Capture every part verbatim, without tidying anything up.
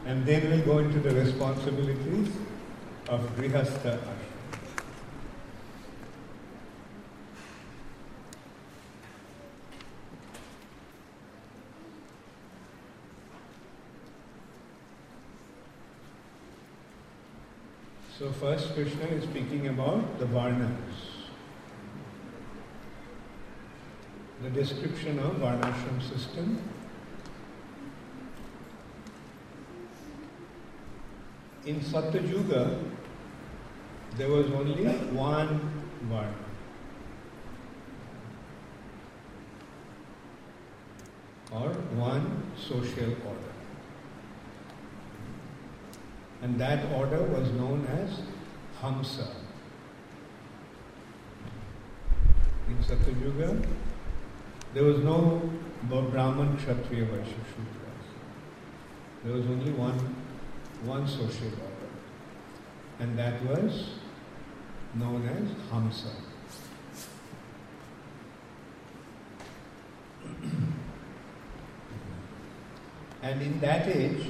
And then we'll go into the responsibilities of Grihastha Ashram. So first Krishna is speaking about the Varnas. The description of Varnashram system. In Satyuga, there was only one Varna. Or one social order. And that order was known as Hamsa. In Satyuga, there was no Brahman, Kshatriya, Vaishya, Shudra. There was only one, one social order. And that was known as Hamsa. And in that age,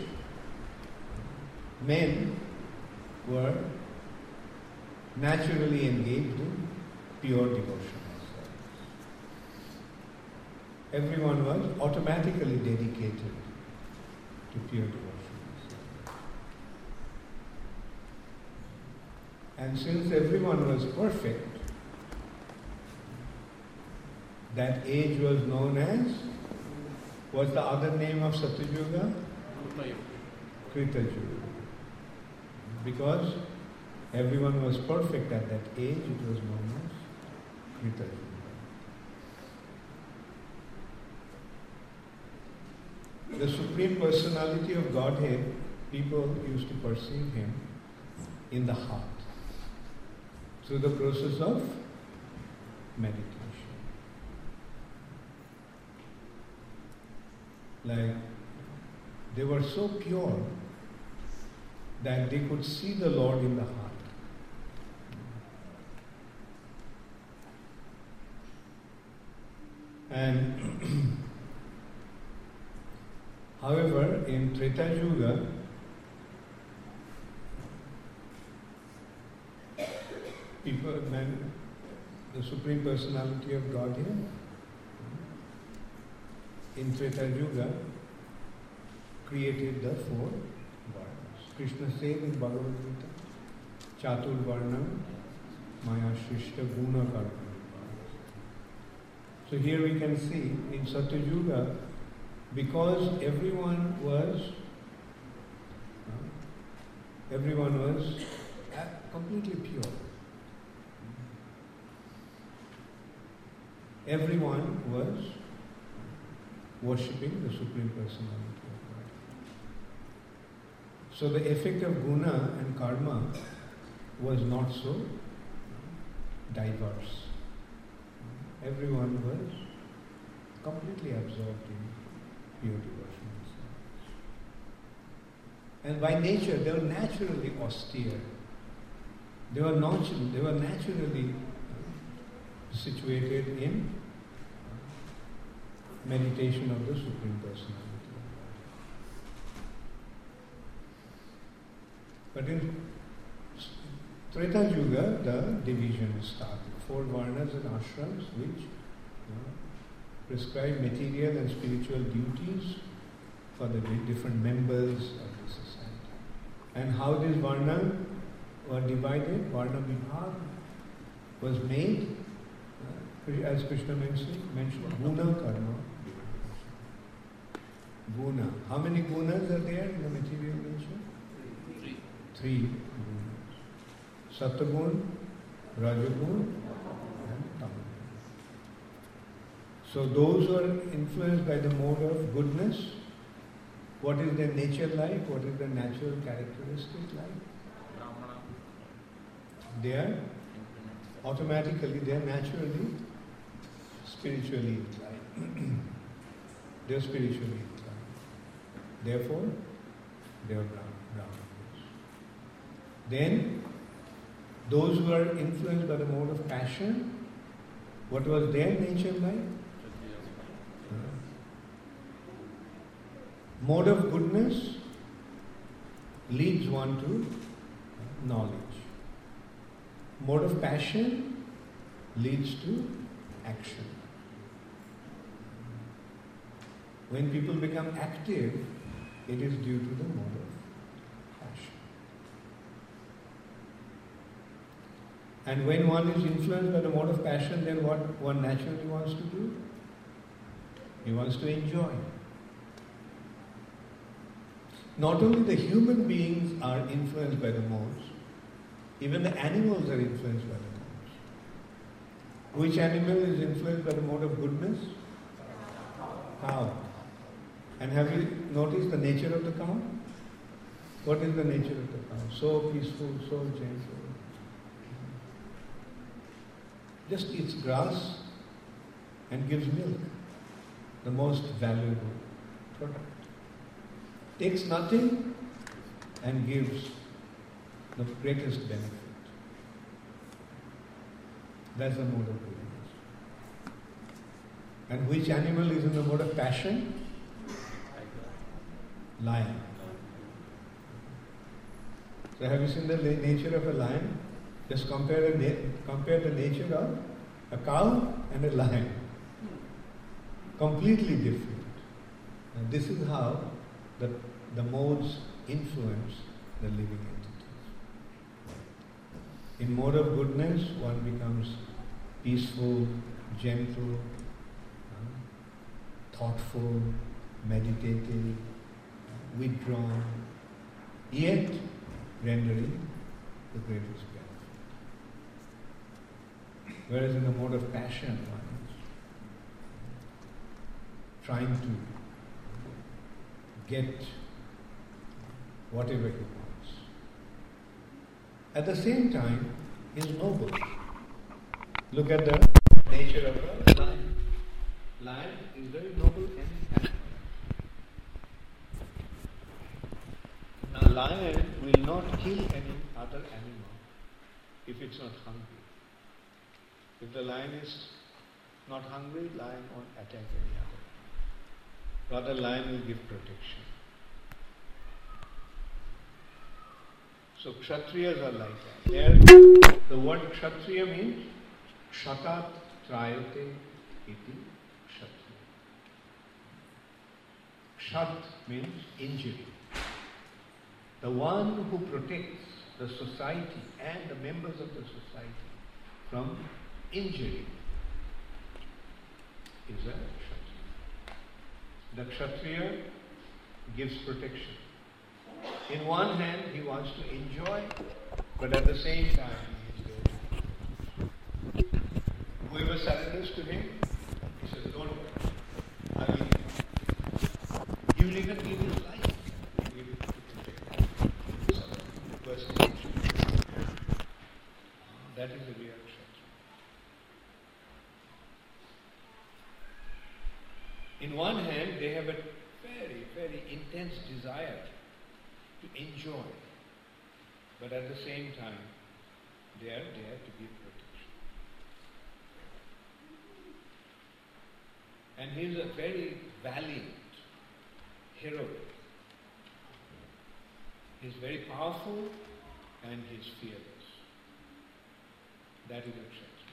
men were naturally engaged in pure devotion. Everyone was automatically dedicated to pure devotion. And since everyone was perfect, that age was known as, what's the other name of Satyuga? Krita Yuga. Because everyone was perfect at that age, it was known as Krita Yuga. The Supreme Personality of Godhead, people used to perceive Him in the heart through the process of meditation. Like, they were so pure that they could see the Lord in the heart. And however, in Treta Yuga, people, man, the Supreme Personality of Godhead, in Treta Yuga, created the four Varnas. Krishna said in Bhagavad Gita, Chatur Varna, Maya Shrishta Guna Karma. So here we can see in Satyuga, because everyone was, uh, everyone was uh, completely pure. Everyone was worshipping the Supreme Personality of God. So the effect of guna and karma was not so diverse. Everyone was completely absorbed in pure devotion. And by nature, they were naturally austere. They were natural, they were naturally situated in meditation of the Supreme Personality. But in Treta Yuga, the division started. Four varnas and ashrams which you know, prescribe material and spiritual duties for the different members of the society. And how these varna were divided, Varna Vibhag was made, uh, as Krishna mentioned, mentioned guna karma. Guna. How many gunas are there in the material nature? Three. Three gunas. Satagun, Rajagun, and Tamagun. So those who are influenced by the mode of goodness, what is their nature like? What is their natural characteristic like? They are automatically, they are naturally spiritually inclined. They are spiritually inclined. Therefore, they are Brahmanas. Then, those who are influenced by the mode of passion, what was their nature like? Uh, mode of goodness, leads one to uh, knowledge. Mode of passion leads to action. When people become active, it is due to the mode of passion. And when one is influenced by the mode of passion, then what one naturally wants to do? He wants to enjoy. Not only the human beings are influenced by the modes, even the animals are influenced by the modes. Which animal is influenced by the mode of goodness? Cow. And have you noticed the nature of the cow? What is the nature of the cow? So peaceful, so gentle. Just eats grass and gives milk, the most valuable product. Takes nothing and gives the greatest benefit. That's the mode of goodness. And which animal is in the mode of passion? Lion. So have you seen the nature of a lion? Just compare, a na- compare the nature of a cow and a lion. Completely different. And this is how the, the modes influence the living entities. In mode of goodness, one becomes peaceful, gentle, uh, thoughtful, meditative, withdrawn, yet rendering the greatest benefit. Whereas in the mode of passion, one is trying to get whatever he wants. At the same time, he is noble. Look at the nature of a lion. Lion is very noble animal. A lion will not kill any other animal if it's not hungry. If the lion is not hungry, lion won't attack any other. Rather, lion will give protection. So Kshatriyas are like that. There, the word Kshatriya means Kshatat Trayate iti Kshatriya. Kshat means injury. The one who protects the society and the members of the society from injury is a Kshatriya. The Kshatriya gives protection. In one hand, he wants to enjoy, but at the same time, he is there. Whoever surrenders to him, he says, don't worry, I will give you. He will even give his life. He will protect the person. That is the real Kshatriya. In one hand, they have a very, very intense desire to enjoy, but at the same time, they are there to give protection. And he is a very valiant, heroic. He is very powerful and he is fearless. That is a Kshatriya.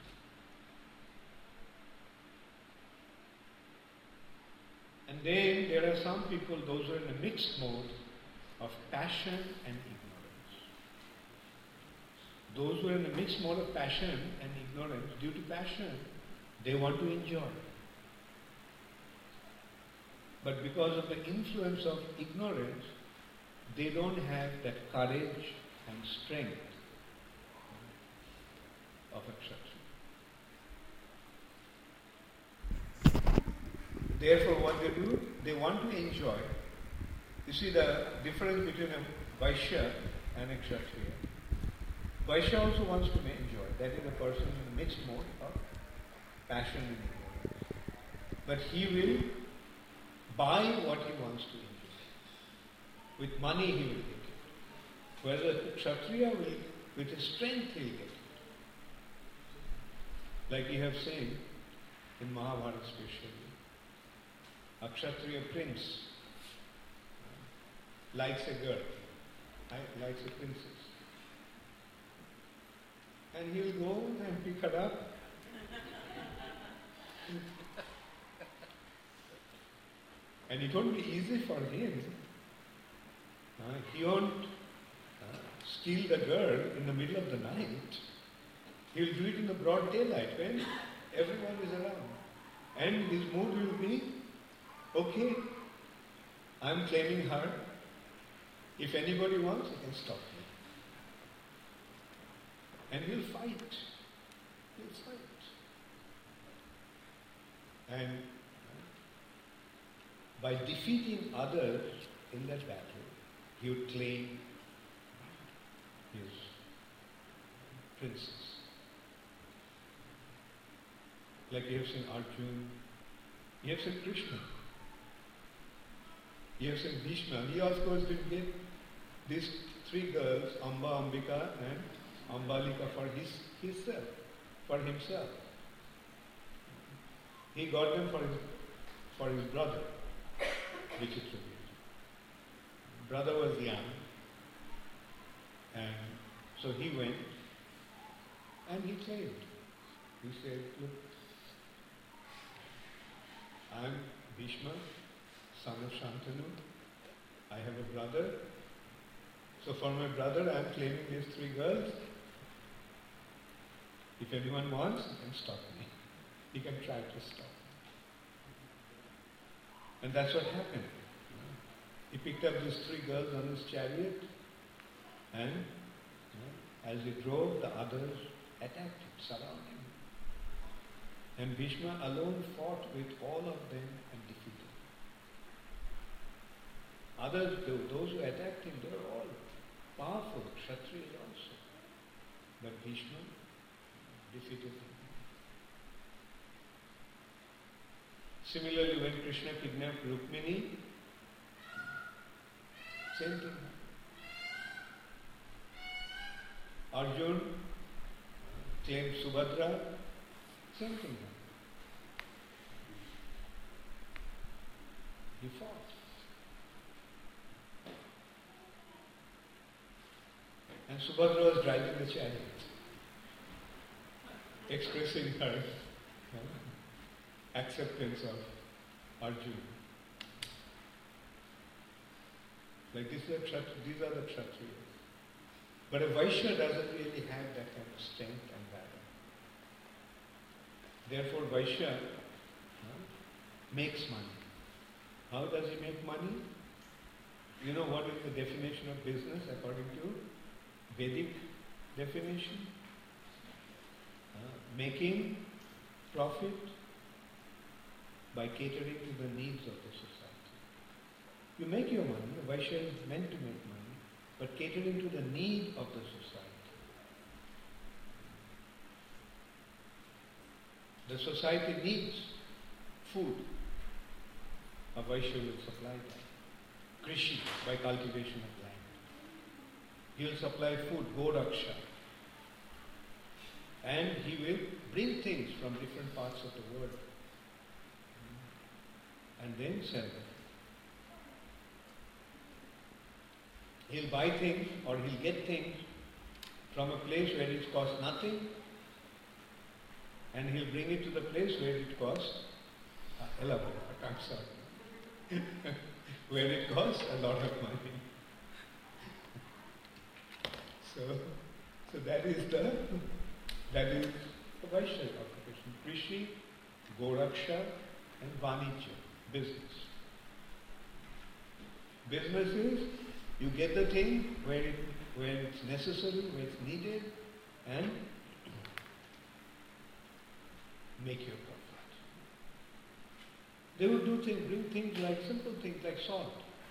And then there are some people, those who are in a mixed mode of passion and ignorance. Those who are in a mixed mode of passion and ignorance, due to passion, they want to enjoy. But because of the influence of ignorance, they don't have that courage and strength of a Kshatriya. Therefore, what they do, they want to enjoy. You see the difference between a Vaishya and a Kshatriya. Vaishya also wants to enjoy. That is a person in a mixed mode of passion and ignorance. But he will buy what he wants to enjoy. With money he will get it. Whereas a Kshatriya will, with his strength he will get it. Like you have seen in Mahabharata especially. A Kshatriya prince likes a girl. I likes a princess. And he'll go and pick her up. And it won't be easy for him. Uh, he won't uh, steal the girl in the middle of the night. He'll do it in the broad daylight when everyone is around. And his mood will be, okay, I'm claiming her. If anybody wants, he can stop me. And he'll fight. He'll fight. And by defeating others in that battle, he would claim his princess. Like you have seen Arjuna, you have seen Krishna, you have seen Bhishma. He of course did get these three girls, Amba, Ambika and Ambalika for his himself, for himself. He got them for his for his brother, Vichitra. Brother was young, and so he went and he claimed. He said, look, I'm Bhishma, son of Shantanu. I have a brother. So for my brother, I'm claiming these three girls. If anyone wants, he can stop me. He can try to stop me. And that's what happened. He picked up these three girls on his chariot, and as he drove, the others attacked him, surrounded him. And Bhishma alone fought with all of them and defeated them. Others, those who attacked him, they were all powerful, Kshatriyas also. But Bhishma defeated him. Similarly, when Krishna kidnapped Rukmini, same thing. Arjuna claimed Subhadra, same thing. He fought. And Subhadra was driving the chariot, expressing her uh, acceptance of Arjuna. Like these are, these are the Kshatriyas. But a Vaishya doesn't really have that kind of strength and valor. Therefore, Vaishya uh, makes money. How does he make money? You know what is the definition of business according to Vedic definition? Uh, making profit by catering to the needs of the society. You make your money, a Vaishya is meant to make money, but catering to the need of the society. The society needs food. A Vaishya will supply that. Krishi, by cultivation of land. He will supply food, Goraksha. And he will bring things from different parts of the world and then sell them. He'll buy things or he'll get things from a place where it costs nothing, and he'll bring it to the place where it costs uh, elabora, I'm sorry, where it costs a lot of money. so, so that is the that is the Vaishya occupation. Krishi, Goraksha, and Vanijya, business. Business is you get the thing where, it, where it's necessary, where it's needed, and make your profit. They would do things, bring things like simple things like salt.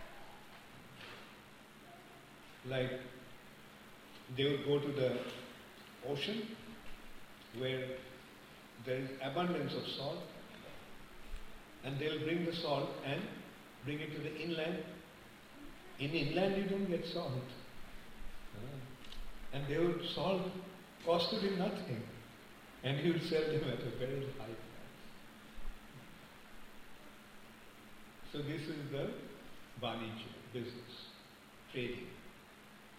Like they would go to the ocean where there is abundance of salt, and they'll bring the salt and bring it to the inland. In inland you don't get salt. And they would salt costed him nothing. And he would sell them at a very high price. So this is the Vanijya, business, trading.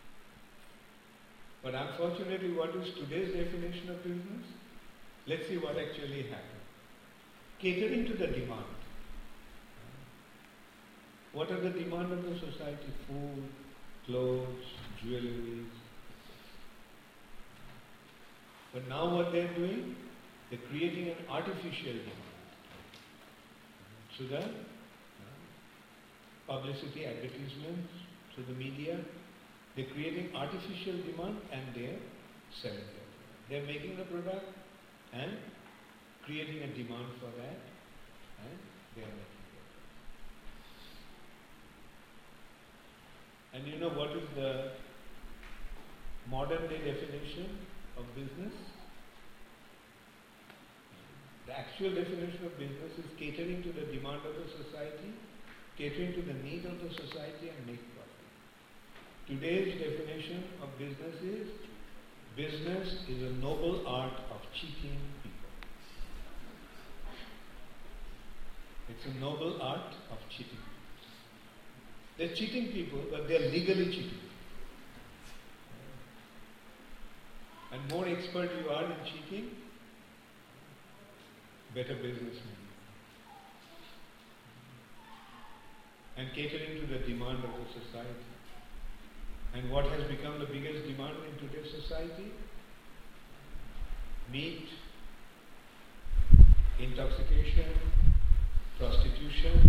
But unfortunately, what is today's definition of business? Let's see what actually happened. Catering to the demand. What are the demand of the society? Food, clothes, jewelry. But now what they're doing? They're creating an artificial demand. Through the publicity, advertisements, through the media, they're creating artificial demand and they're selling it. They're making the product and creating a demand for that and they're making it. And you know what is the modern day definition of business? The actual definition of business is catering to the demand of the society, catering to the need of the society and make profit. Today's definition of business is, business is a noble art of cheating people. It's a noble art of cheating people. They're cheating people, but they're legally cheating. And more expert you are in cheating, better businessman. And catering to the demand of the society. And what has become the biggest demand in today's society? Meat, intoxication, prostitution.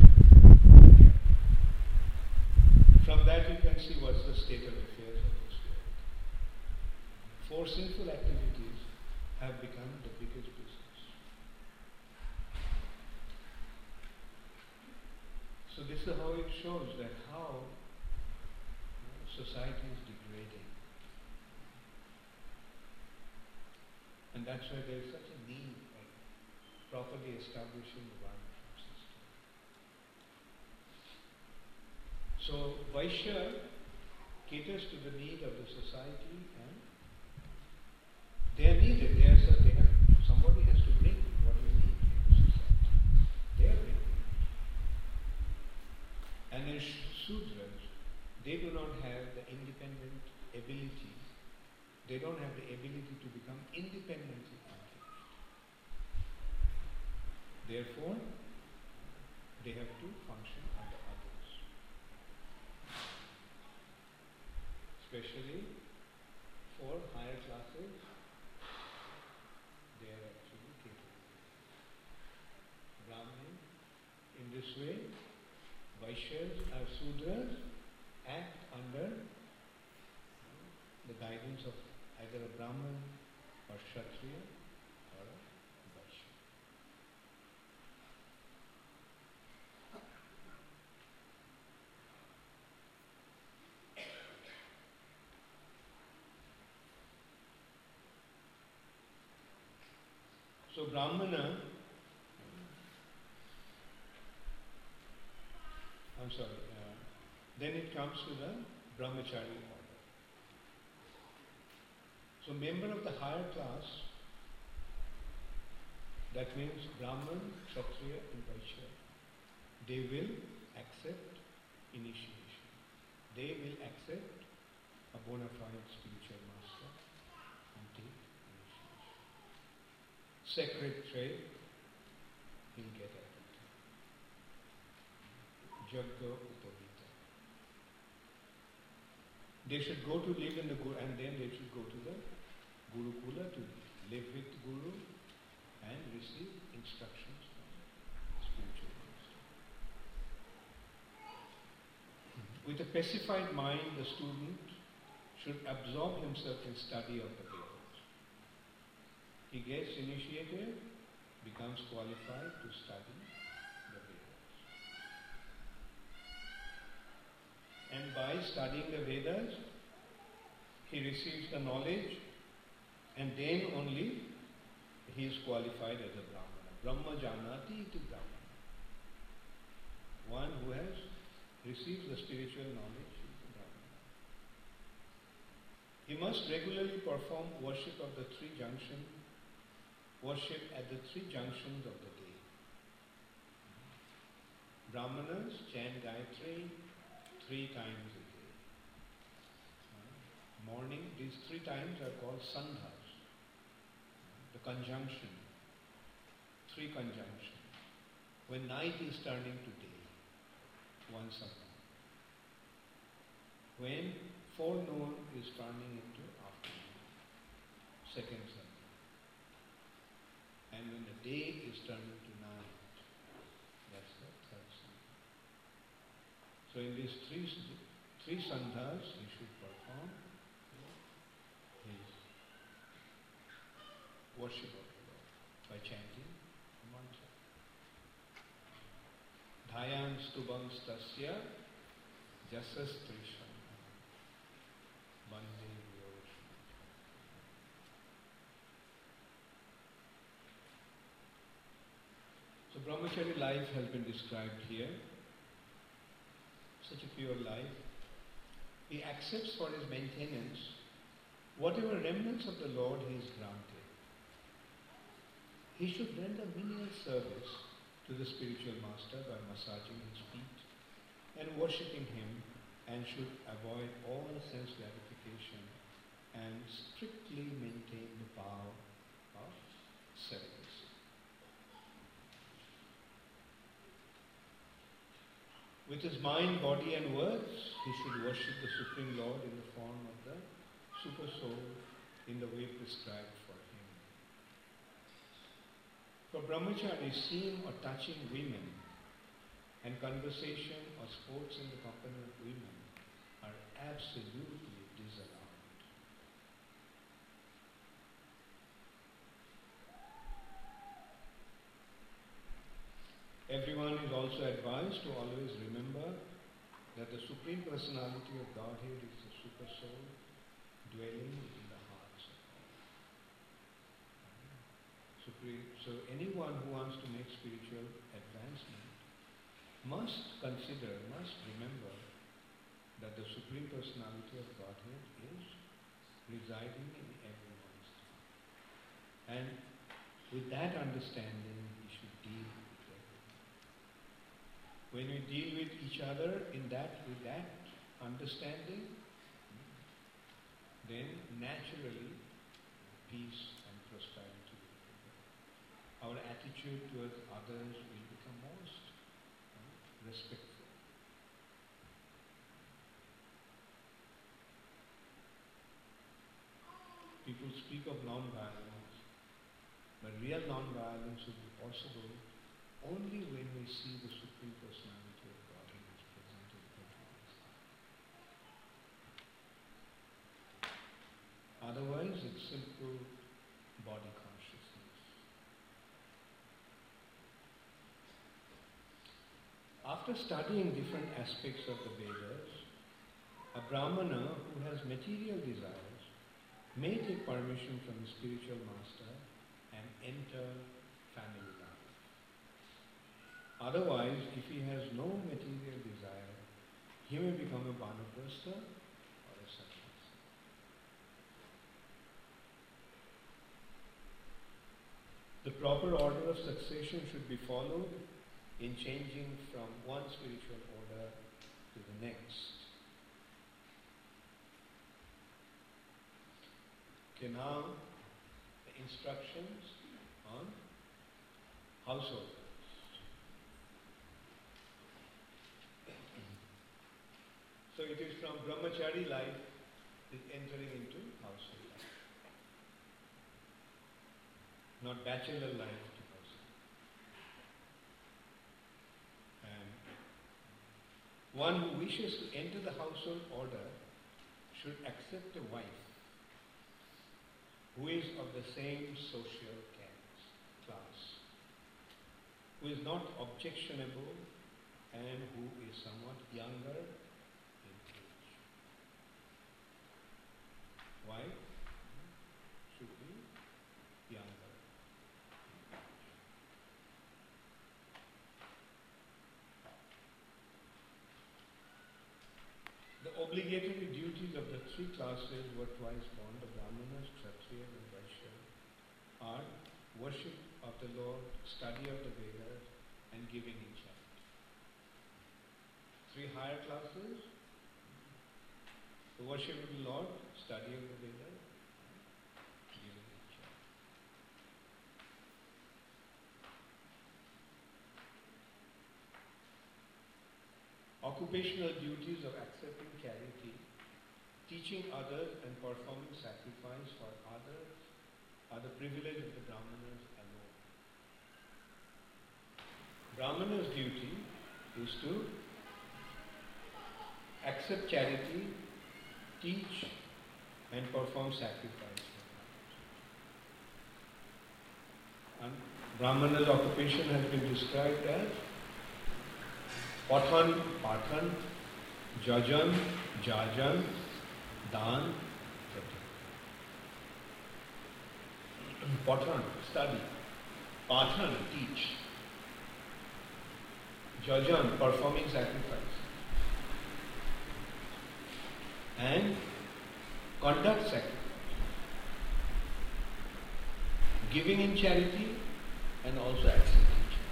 From that you can see what's the state of affairs of this world. Four sinful activities have become the biggest business. So this is how it shows that how society is degrading. And that's why there is such a need of properly establishing the Varnashram system. So Vaishya caters to the need of the society and they are needed. They are, so they have, somebody has to bring what you need in the society. They are bringing. And in Sudras, they do not have the independent ability. They don't have the ability to become independently engaged. Therefore, they have to function under others. Especially for higher classes, they are actually capable. Brahmin, in this way, Vaishyas or Sudras act under the guidance of either a Brahman or Kshatriya or a Vaishya. So Brahmana, I'm sorry, uh, then it comes to the Brahmachari order. So member of the higher class, that means Brahman, Kshatriya and Vaishya, they will accept initiation. They will accept a bona fide spiritual master and take initiation. Sacred trade he'll get at it. Jagga Upavita. They should go to live in the Guru, and then they should go to the Gurukula to live with Guru and receive instructions from the spiritual master. With a pacified mind, the student should absorb himself in study of the Vedas. He gets initiated, becomes qualified to study the Vedas. And by studying the Vedas, he receives the knowledge, and then only he is qualified as a Brahmana. Brahma janati iti Brahmana. One who has received the spiritual knowledge is a Brahmana. He must regularly perform worship of the three junctions, worship at the three junctions of the day. Brahmanas chant Gayatri three times a day. morning, these three times are called sandhas, the conjunction, three conjunction. When night is turning to day, one sandha. When forenoon is turning into afternoon, second sandha. And when the day is turning to night, that's the third sandha. So in these three, three sandhas, he should perform his worship of the Lord by chanting the mantra. Dhayan stubam stasya jasas trisham bande vyosham. So brahmachari life has been described here. Such a pure life. He accepts for his maintenance whatever remnants of the Lord he is granted. He should render menial service to the spiritual master by massaging his feet and worshipping him, and should avoid all sense gratification and strictly maintain the vow of celibacy. With his mind, body and words, he should worship the Supreme Lord in the form of the Super Soul in the way prescribed for him. For brahmachari, seeing or touching women and conversation or sports in the company of women are absolutely disallowed. Everyone is also advised to always remember that the Supreme Personality of Godhead is the Super Soul dwelling in the hearts of all. Supreme, so anyone who wants to make spiritual advancement must consider, must remember that the Supreme Personality of Godhead is residing in everyone's heart. And with that understanding, we should deal with everyone. When we deal with each other in that, with that understanding, then naturally peace and prosperity will prevail. Our attitude towards others will become most uh, respectful. People speak of non-violence, but real non-violence will be possible only when we see the Supreme Personality of Godhead is present in everyone's heart. Otherwise, it's simple body consciousness. After studying different aspects of the Vedas, a Brahmana who has material desires may take permission from the spiritual master and enter family life. Otherwise, if he has no material desire, he may become a Vanaprastha or a sannyasi. The proper order of succession should be followed in changing from one spiritual order to the next. Okay, now the instructions on household. So it is from brahmachari life is entering into household life. Not bachelor life to household. And one who wishes to enter the household order should accept a wife who is of the same social class, who is not objectionable and who is somewhat younger in age. Wife should be younger. The obligatory duties of the three classes were twice born, the Brahmanas, Kshatriyas and Vaishyas, are worship of the Lord, study of the Vedas and giving in charity. Three higher classes, The worship of the Lord, study of the Vedas, giving Icha. Occupational duties of accepting charity, teaching others and performing sacrifice for others are the privilege of the Brahmanas alone. Brahmana's duty is to accept charity, teach and perform sacrifice. And Brahmana's occupation has been described as Pathan, Pathan, Jajan, Jajan, Dan, Pathan, study. Pathan, teach. Jajan, performing sacrifice. And conduct sacrifice. Giving in charity and also accepting charity.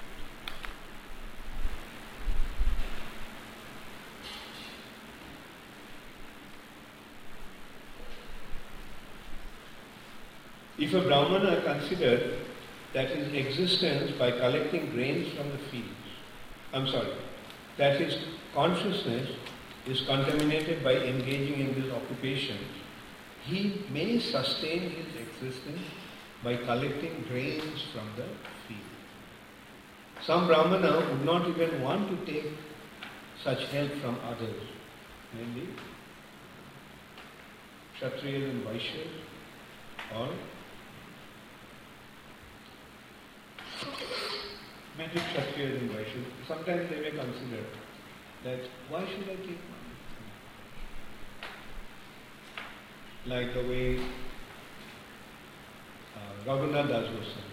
If a Brahmana considered that his existence by collecting grains from the fields, I'm sorry, that his consciousness is contaminated by engaging in this occupation, he may sustain his existence by collecting grains from the field. Some Brahmana would not even want to take such help from others, mainly Kshatriyas and Vaishyas, or maybe Kshatriyas and Vaishyas. Sometimes they may consider that why should I take money? Like the way uh, Raghunath Das was saying.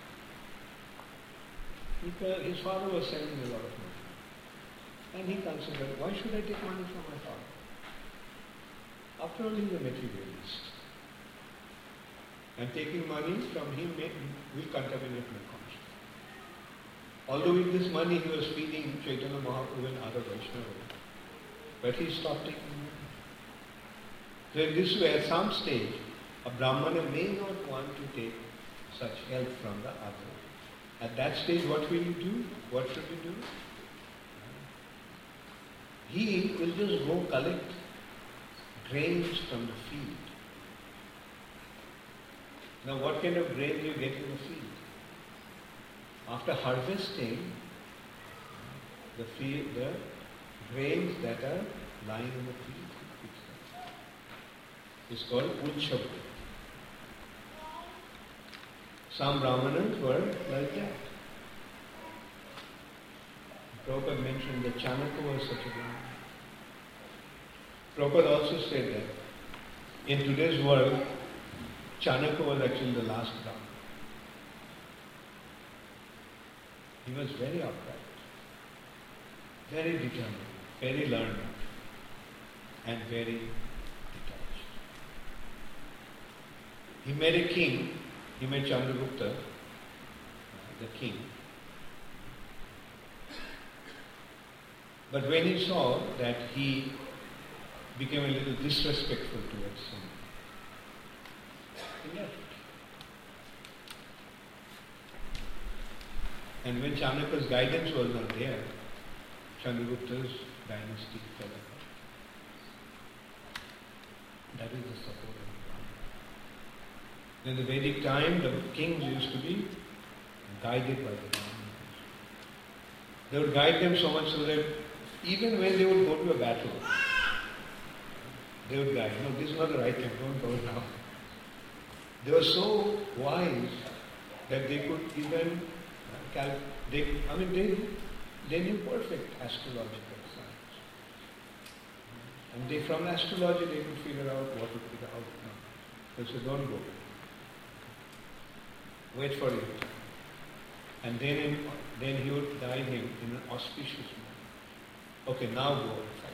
Because his father was sending a lot of money. And he considered, why should I take money from my father? After all, he's a materialist. And taking money from him may, will contaminate my conscience. Although with this money he was feeding Chaitanya Mahaprabhu and other Vaishnavas. But he stopped taking money. So in this way, at some stage, a Brahmana may not want to take such help from the other. At that stage, what will he do? What should he do? He will just go collect grains from the field. Now, what kind of grains you get in the field? After harvesting, the field, the grains that are lying in the field, it's called Ulchabhu. Some Brahmanas were like that. Prabhupada mentioned that Chanakya was such a Brahmana. Prabhupada also said that in today's world, Chanakya was actually the last Brahmana. He was very upright, very determined, very learned, and very detached. He met a king, he met Chandragupta, the king. But when he saw that he became a little disrespectful towards him, he left. And when Chanakya's guidance was not there, Chandragupta's dynasty fell apart. That is the support of the Brahmana. In the Vedic time, the kings used to be guided by the Brahmanas. They would guide them so much so that even when they would go to a battle, they would guide, no, this is not the right time, don't go now. They were so wise that they could even cal- they, I mean, they, they knew perfect astrological science. And they, from astrology, they could figure out what would be the outcome. They said, don't go. Wait for it. And then, in, then he would guide him in an auspicious manner. Okay, now go and fight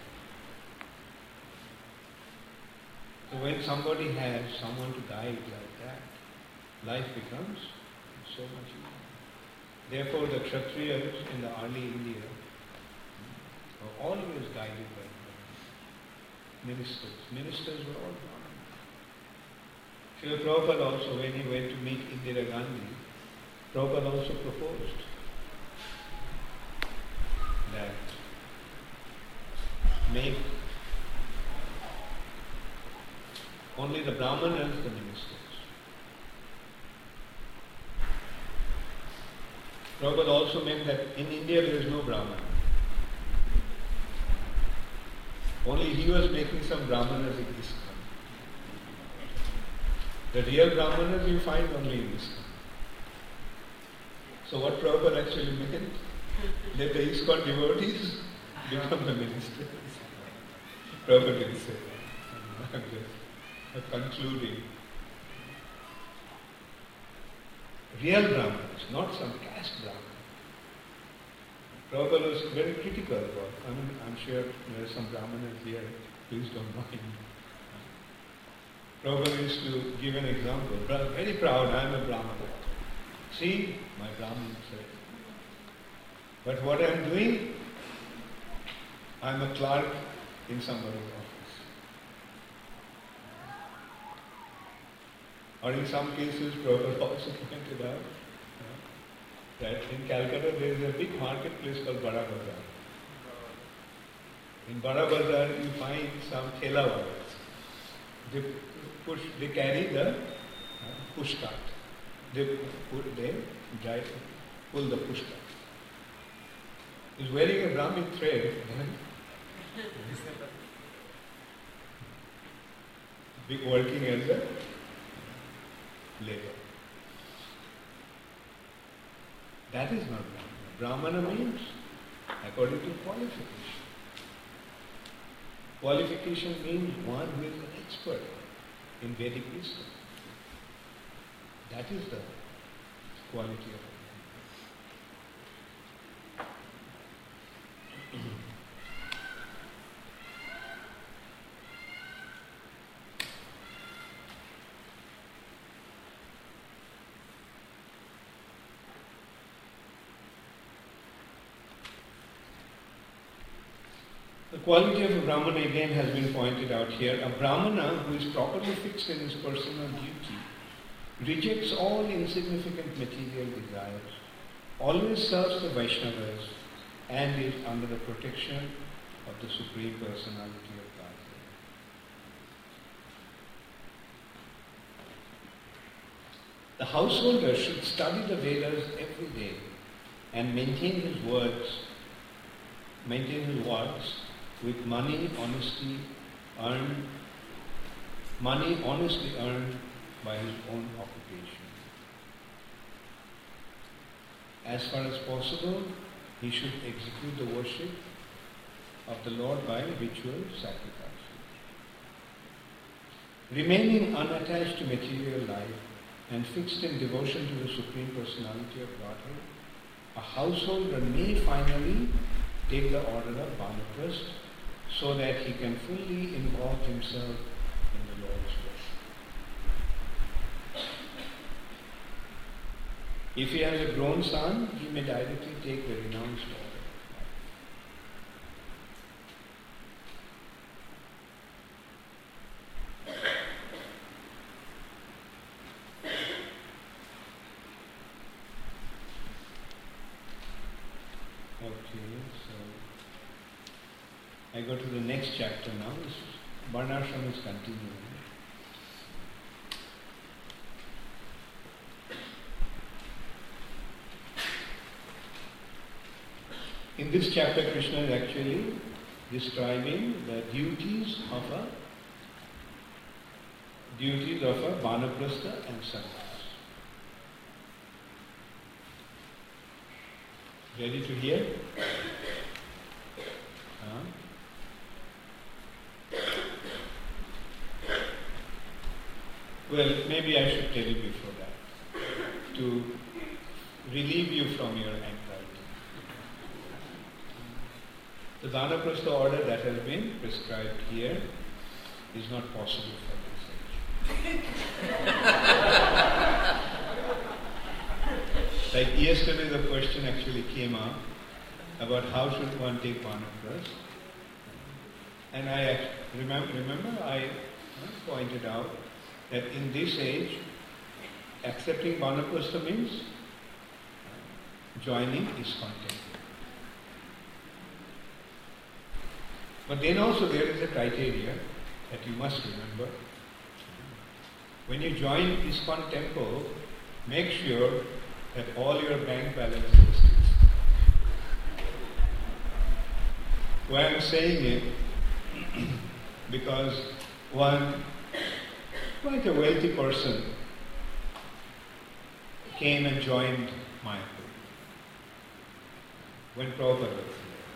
it. So when somebody has someone to guide like that, life becomes so much easier. Therefore, the Kshatriyas in the early India were always guided by ministers. Ministers were all Brahmins. Srila Prabhupada also, when he went to meet Indira Gandhi, Prabhupada also proposed that make only the Brahmanas the ministers. Prabhupada also meant that in India there is no Brahmana. Only he was making some Brahmanas in ISKCON. The real Brahmanas you find only in ISKCON. So what Prabhupada actually meant, let the ISKCON devotees become the ministers. Prabhupada didn't say that. I'm just concluding. Real Brahmanas, not some caste Brahmanas. Prabhupada was very critical about, I mean, I'm sure there are some Brahmanas here, please don't mind. Prabhupada used to give an example, very proud, I am a Brahmana. See, my Brahman said. But what I am doing, I am a clerk in somebody's office. Or in some cases, Prabhupada also pointed out uh, that in Calcutta there is a big marketplace called Bada Bazar. In Bada Bazar you find some thela wallahs. They push, they carry the uh, push cart. They put, they drive, pull the push cart. He's wearing a Brahmin thread. Big working as a labor. That is not Brahmana. Brahmana means according to qualification. Qualification means one who is an expert in Vedic wisdom. That is the quality of it. The quality of a Brahmana again has been pointed out here. A Brahmana who is properly fixed in his personal duty rejects all insignificant material desires, always serves the Vaishnavas, and is under the protection of the Supreme Personality of Godhead. The householder should study the Vedas every day and maintain his words, maintain his words with money honestly earned, money honestly earned by his own occupation. As far as possible, he should execute the worship of the Lord by ritual sacrifices. Remaining unattached to material life and fixed in devotion to the Supreme Personality of Godhead, a householder may finally take the order of Vanaprastha so that he can fully involve himself in the Lord's worship. If he has a grown son, he may directly take the renounced order. I go to the next chapter now. Varnashram is continuing. In this chapter, Krishna is actually describing the duties of a duties of a Vanaprastha and sannyas. Ready to hear? Huh? Well, maybe I should tell you before that, to relieve you from your anxiety. The Vanaprastha order that has been prescribed here is not possible for this age. Like yesterday the question actually came up about how should one take Vanaprastha. And I remember, remember I pointed out that in this age, accepting Vanaprastha means joining ISKCON temple. But then also there is a criteria that you must remember. When you join ISKCON temple, make sure that all your bank balance is fixed. Why I am saying it? Because one, quite a wealthy person, came and joined Mayapur when Prabhupada was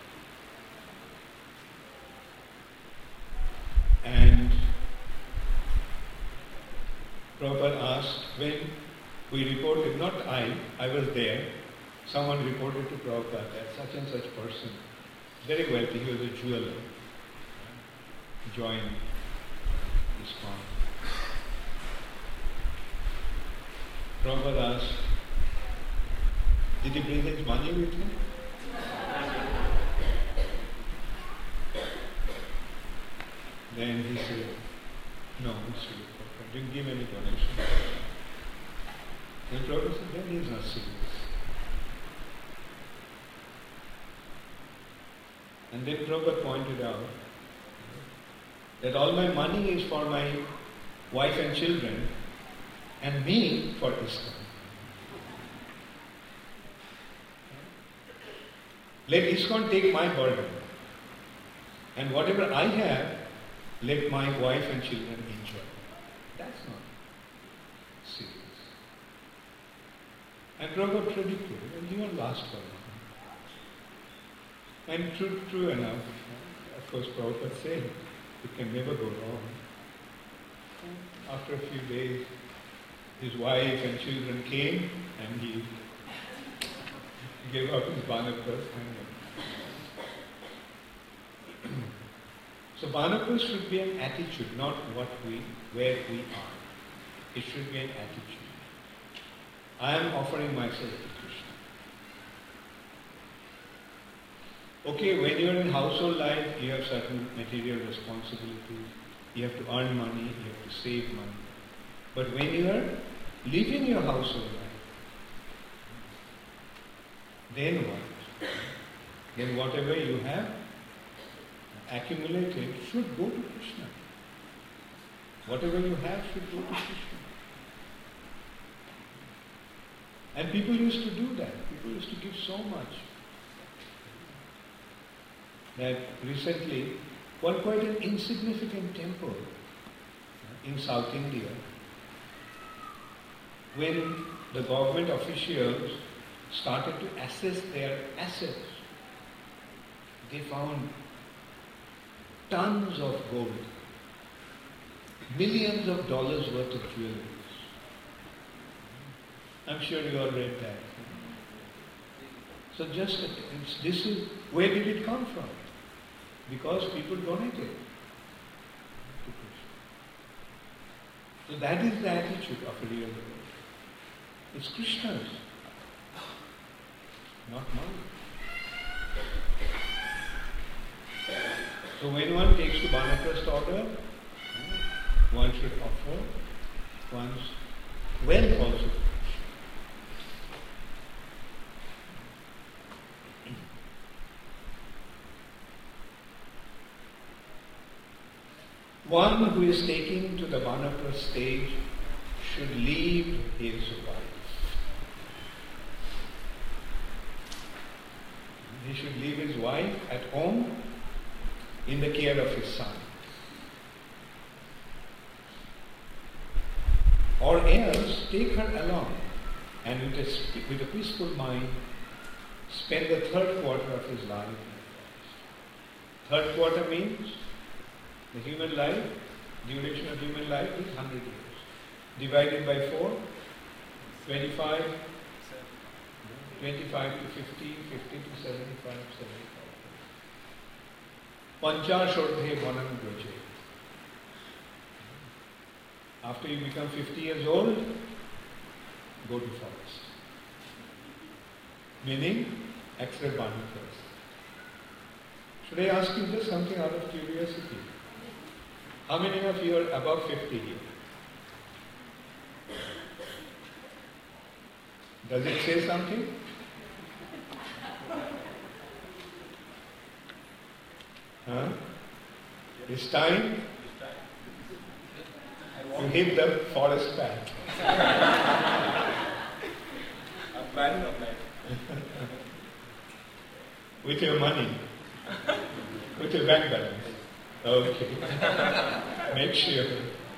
there. And Prabhupada asked, when we reported, not I, I was there, someone reported to Prabhupada that such and such person, very wealthy, he was a jeweler, joined ISKCON. Prabhupada asked, did he bring his money with him? Then he said, no, Mister Prabhupada didn't give any donation. Then Prabhupada said, then he is not serious. And then Prabhupada pointed out that all my money is for my wife and children and me for ISKCON. Let ISKCON take my burden, and whatever I have, let my wife and children enjoy. That's not serious. And Prabhupada predicted, and he won't last for long. And true, true enough, of course Prabhupada said, it can never go wrong. After a few days, his wife and children came and he gave up his Vanaprastha. So Vanaprastha should be an attitude, not what we, where we are. It should be an attitude. I am offering myself to Krishna. Okay, when you are in household life, you have certain material responsibilities. You have to earn money, you have to save money. But when you are living your household life, then what? Then whatever you have accumulated should go to Krishna. Whatever you have should go to Krishna. And people used to do that. People used to give so much. That recently, one quite an insignificant temple in South India, when the government officials started to assess their assets, they found tons of gold, millions of dollars worth of jewelry. I'm sure you all read that. So just, it's, this is, where did it come from? Because people donated. So that is the attitude of a real devotee. It's Krishna's, not mine. So when one takes to Vanaprastha order, one should offer one's wealth also. One who is taking to the Vanaprastha stage should leave his wife. He should leave his wife at home in the care of his son. Or else take her along and with a, with a peaceful mind spend the third quarter of his life in the forest. Third quarter means the human life, duration of human life is one hundred years. Divided by four, twenty-five, twenty-five to fifty, fifty to seventy-five, seventy-five. Panchashordhe vanam braje. After you become fifty years old, go to forest. Meaning, accept Vanaprastha. Should I ask you just something out of curiosity? How many of you are above fifty here? Does it say something? Huh? It's time to hit the forest path. I'm planning on that. With your money. With your bank balance. Okay. Make sure.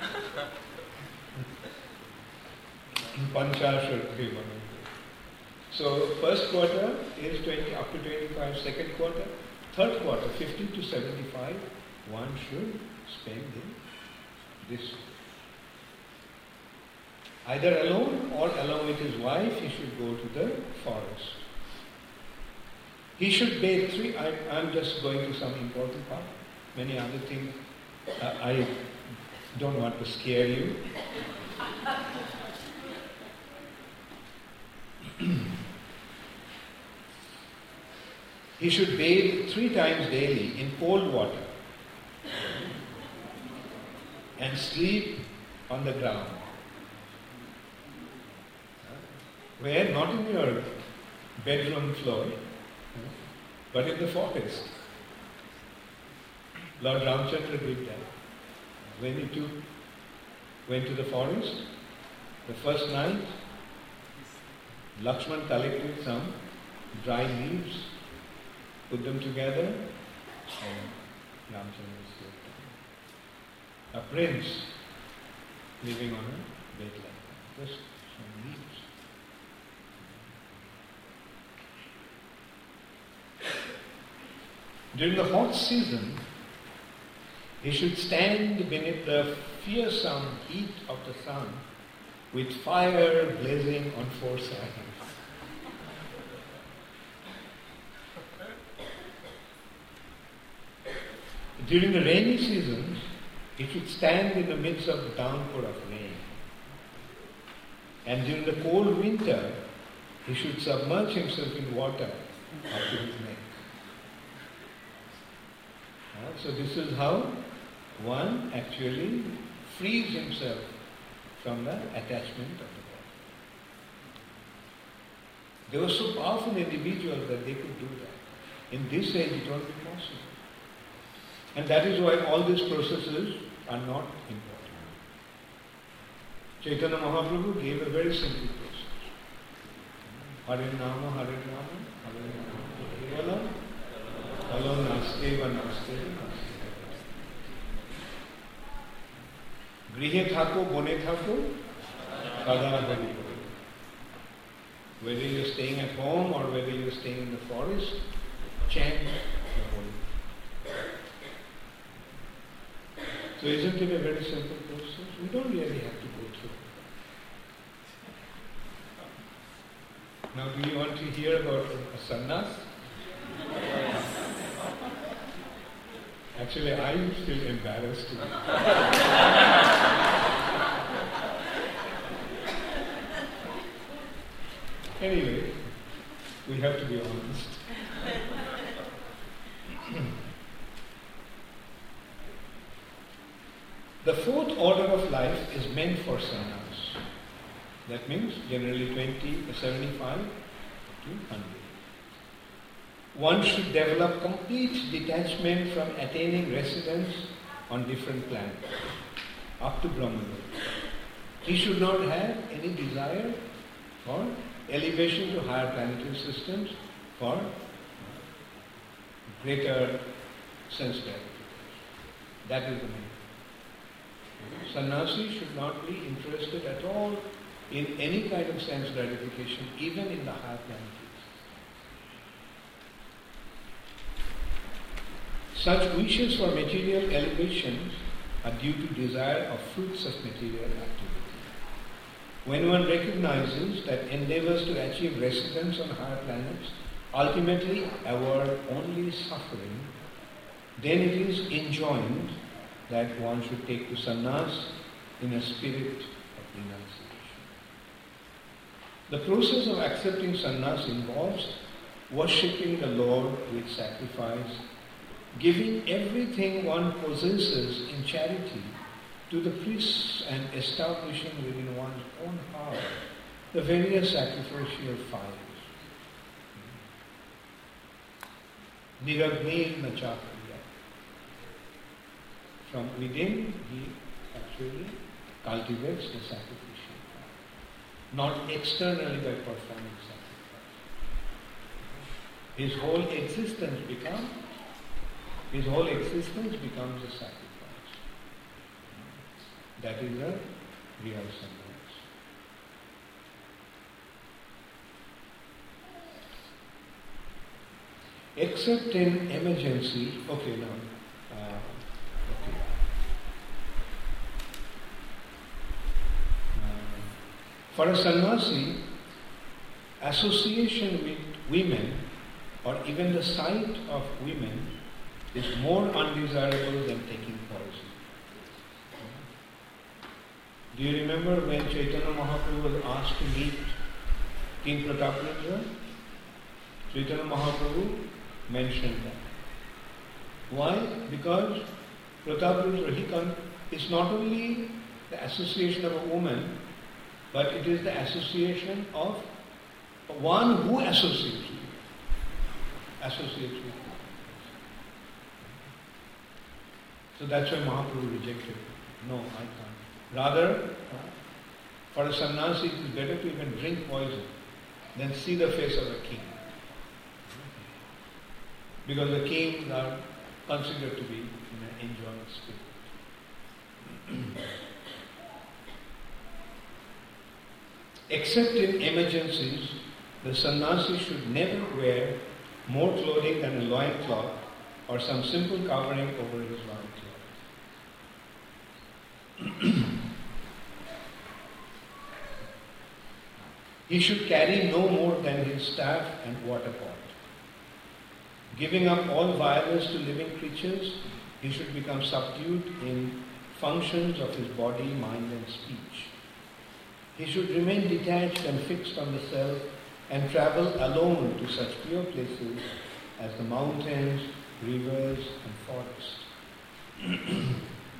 Panchashar Kriva. So first quarter is twenty up to twenty-five, second quarter, third quarter fifty to seventy-five, one should spend in this. Either alone or along with his wife, he should go to the forest. He should bathe three, I, I'm just going to some important part. Many other things, uh, I don't want to scare you. He should bathe three times daily in cold water and sleep on the ground. Where? Not in your bedroom floor, but in the forest. Lord Ramchandra did that. When he took, went to the forest, the first night, Lakshman collected some dry leaves, put them together, and Ramchandra slept. A prince living on a bed like that, just some leaves. During the hot season, he should stand beneath the fearsome heat of the sun with fire blazing on four sides. During the rainy seasons, he should stand in the midst of the downpour of rain. And during the cold winter, he should submerge himself in water up to his neck. Uh, so this is how one actually frees himself from the attachment of the body. They were so powerful individuals that they could do that. In this age it won't be possible. And that is why all these processes are not important. Chaitanya Mahaprabhu gave a very simple process. Hare Nama, Hare Nama, Hare Nama, Kevala, Halo Naste, Va Naste, Naste. Grihe Thako, Bone Thako, Kada Hari. Whether you are staying at home or whether you are staying in the forest, chant the Holy. So isn't it a very simple process? We don't really have to go through. Now do you want to hear about a sannyas? Actually, I feel embarrassed to Anyway, we have to be honest. The fourth order of life is meant for sannyas. That means generally twenty, seventy-five to one hundred. One should develop complete detachment from attaining residence on different planets, up to Brahmanloka. He should not have any desire for elevation to higher planetary systems for greater sense gratification. That is the main. Sannyasi should not be interested at all in any kind of sense gratification, even in the higher planetary. Such wishes for material elevations are due to desire of fruits of material activity. When one recognizes that endeavors to achieve residence on higher planets ultimately award only suffering, then it is enjoined that one should take to sannyas in a spirit of renunciation. The process of accepting sannyas involves worshipping the Lord with sacrifice, giving everything one possesses in charity to the priests and establishing within one's own heart the various sacrificial fires. Niragnir Nachakriya. From within, he actually cultivates the sacrificial fire, not externally by performing sacrifice. His whole existence becomes, his whole existence becomes a sacrifice. That is a real sannyas. Except in emergency, okay now, uh, okay. Uh, for a sannyasi, association with women or even the sight of women is more undesirable than taking poison. Do you remember when Chaitanya Mahaprabhu was asked to meet King Pratapendra? Chaitanya Mahaprabhu mentioned that. Why? Because Pratapendra, he con- is not only the association of a woman, but it is the association of one who associates with you. Associates with you. So that's why Mahaprabhu rejected it. No, I can't. Rather, for a sannyasi, it is better to even drink poison than see the face of a king. Because the kings are considered to be in an enjoying state. Except in emergencies, the sannyasi should never wear more clothing than a loincloth or some simple covering over his loincloth. He should carry no more than his staff and water pot. Giving up all violence to living creatures, he should become subdued in functions of his body, mind and speech. He should remain detached and fixed on the self and travel alone to such pure places as the mountains, rivers and forests.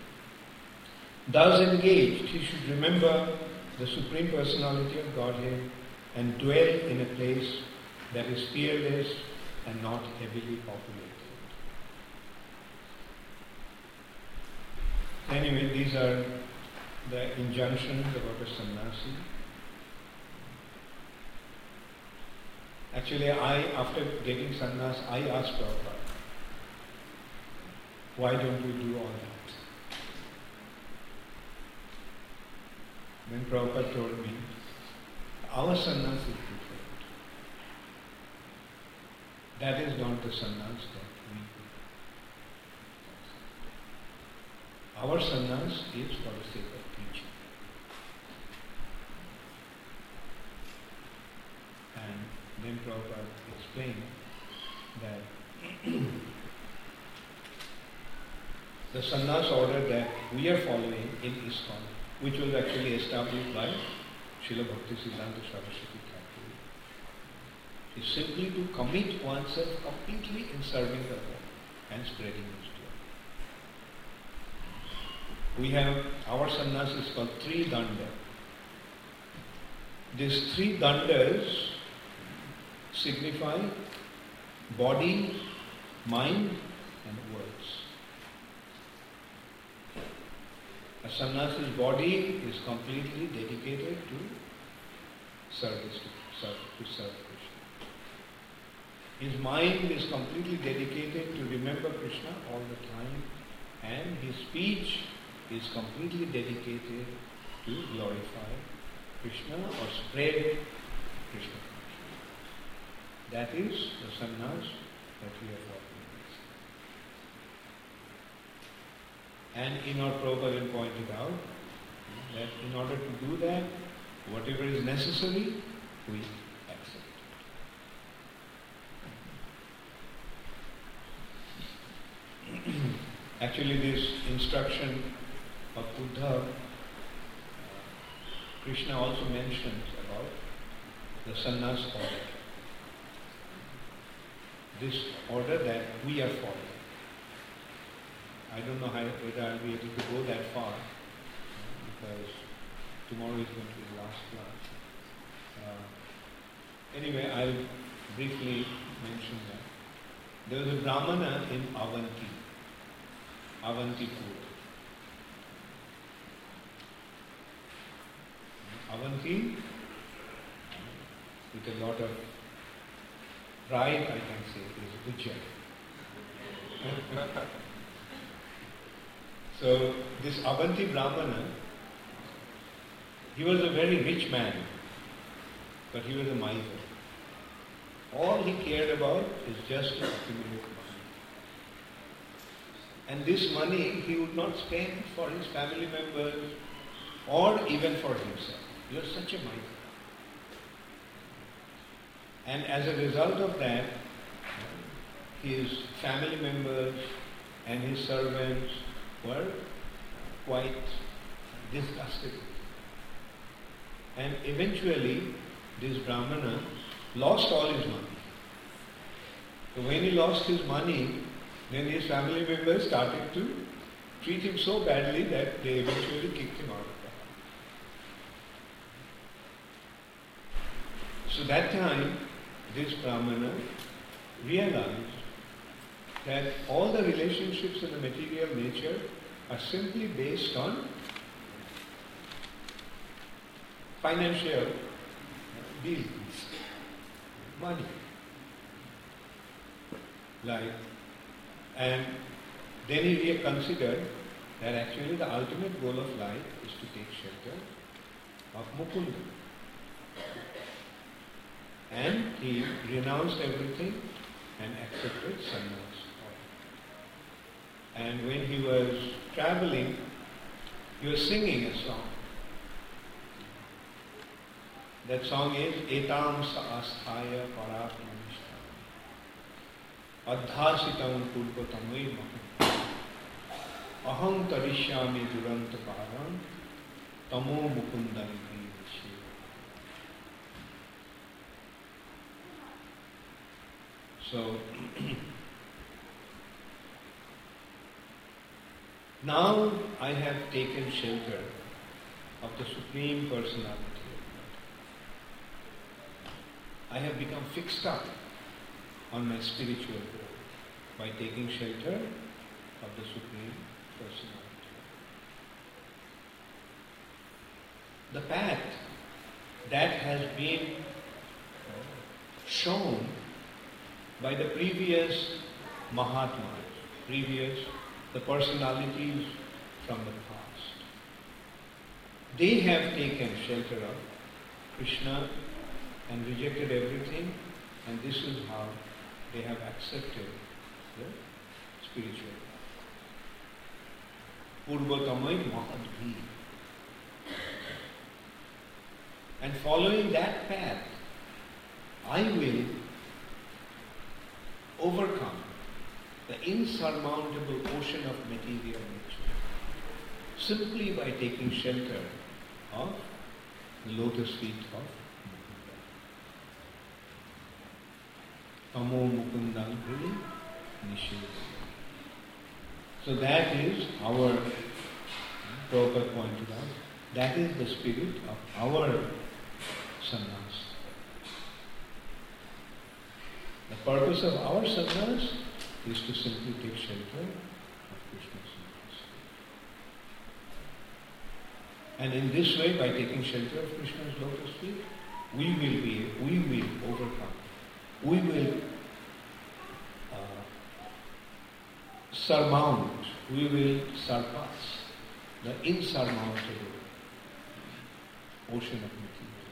Thus engaged, he should remember the Supreme Personality of Godhead and dwell in a place that is fearless and not heavily populated. Anyway, these are the injunctions about a sannyasi. Actually, I, after getting sannyas, I asked Prabhupada, why don't we do all that? Then Prabhupada told me, our sannyas is different. That is not the sannyas that we do. Our sannyas is for the sake of teaching. And then Prabhupada explained that the sannyas order that we are following in ISKCON, which was actually established by Srila Bhaktisiddhanta Saraswati Thakur, is simply to commit oneself completely in serving the Lord and spreading His glory. We have, our sannyas is called three danda. These three dandas signify body, mind and words. A sannyasi's body is completely dedicated to service, to serve, to serve Krishna. His mind is completely dedicated to remember Krishna all the time, and his speech is completely dedicated to glorify Krishna or spread Krishna consciousness. That is the sannyas that we are following. And in our Prabhupada pointed out that in order to do that, whatever is necessary, we accept it. Actually, this instruction of Buddha, uh, Krishna also mentions about the sannyas order. This order that we are following. I don't know how, whether I'll be able to go that far, because tomorrow is going to be the last class. Uh, anyway, I'll briefly mention that. There was a Brahmana in Avanti, Avantipur. Avanti, with a lot of pride, I can say, is Ujjain. So, this Avanti Brahmana, he was a very rich man, but he was a miser. All he cared about is just to accumulate money. And this money he would not spend for his family members or even for himself. He was such a miser. And as a result of that, his family members and his servants were quite disgusted. And eventually, this Brahmana lost all his money. So when he lost his money, then his family members started to treat him so badly that they eventually kicked him out of the house. So that time, this Brahmana realized that all the relationships in the material nature are simply based on financial deals, money. Like, and then he considered that actually the ultimate goal of life is to take shelter of Mukunda. And he renounced everything and accepted sannyas. And when he was traveling, he was singing a song. That song is Etam sa asthaya paratmanishtam adhasitam pulpatamai maham aham tarishyami duranta param tamo mukundam kriyashi. So now I have taken shelter of the Supreme Personality. I have become fixed up on my spiritual goal by taking shelter of the Supreme Personality. The path that has been shown by the previous Mahatmas, previous, the personalities from the past. They have taken shelter of Krishna and rejected everything, and this is how they have accepted the spiritual life. Purvatamai Mahadvi. And following that path, I will overcome the insurmountable ocean of material nature simply by taking shelter of the lotus feet of Tamo Mukundam Kriya Nishedha. So that is our, Prabhupada pointed out, that is the spirit of our sannyas. The purpose of our sannyas is to simply take shelter of Krishna's sannyas. And in this way, by taking shelter of Krishna's lotus feet, we will be, we will overcome. We will uh, surmount, we will surpass the insurmountable ocean of material.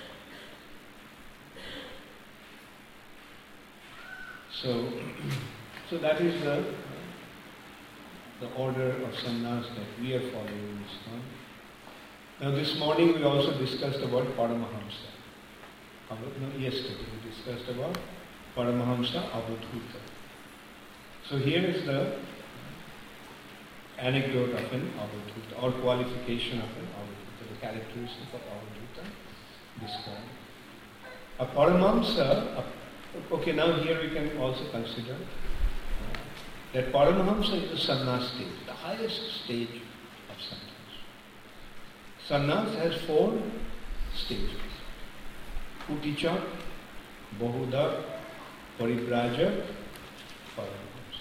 So, so that is the, the order of sannyas that we are following in ISKCON. Now this morning we also discussed about Paramahamsa. No, yesterday we discussed about Paramahamsa Avadhuta. So here is the anecdote of an Avadhuta, or qualification of an Avadhuta, the characteristic of Avadhuta described. A Paramahamsa, a, okay, now here we can also consider that Paramahamsa is the sannyas stage, the highest stage of sannyas. Sannyas has four stages. Kuticha, Bahuda, Paribrajak, Paramahamsa.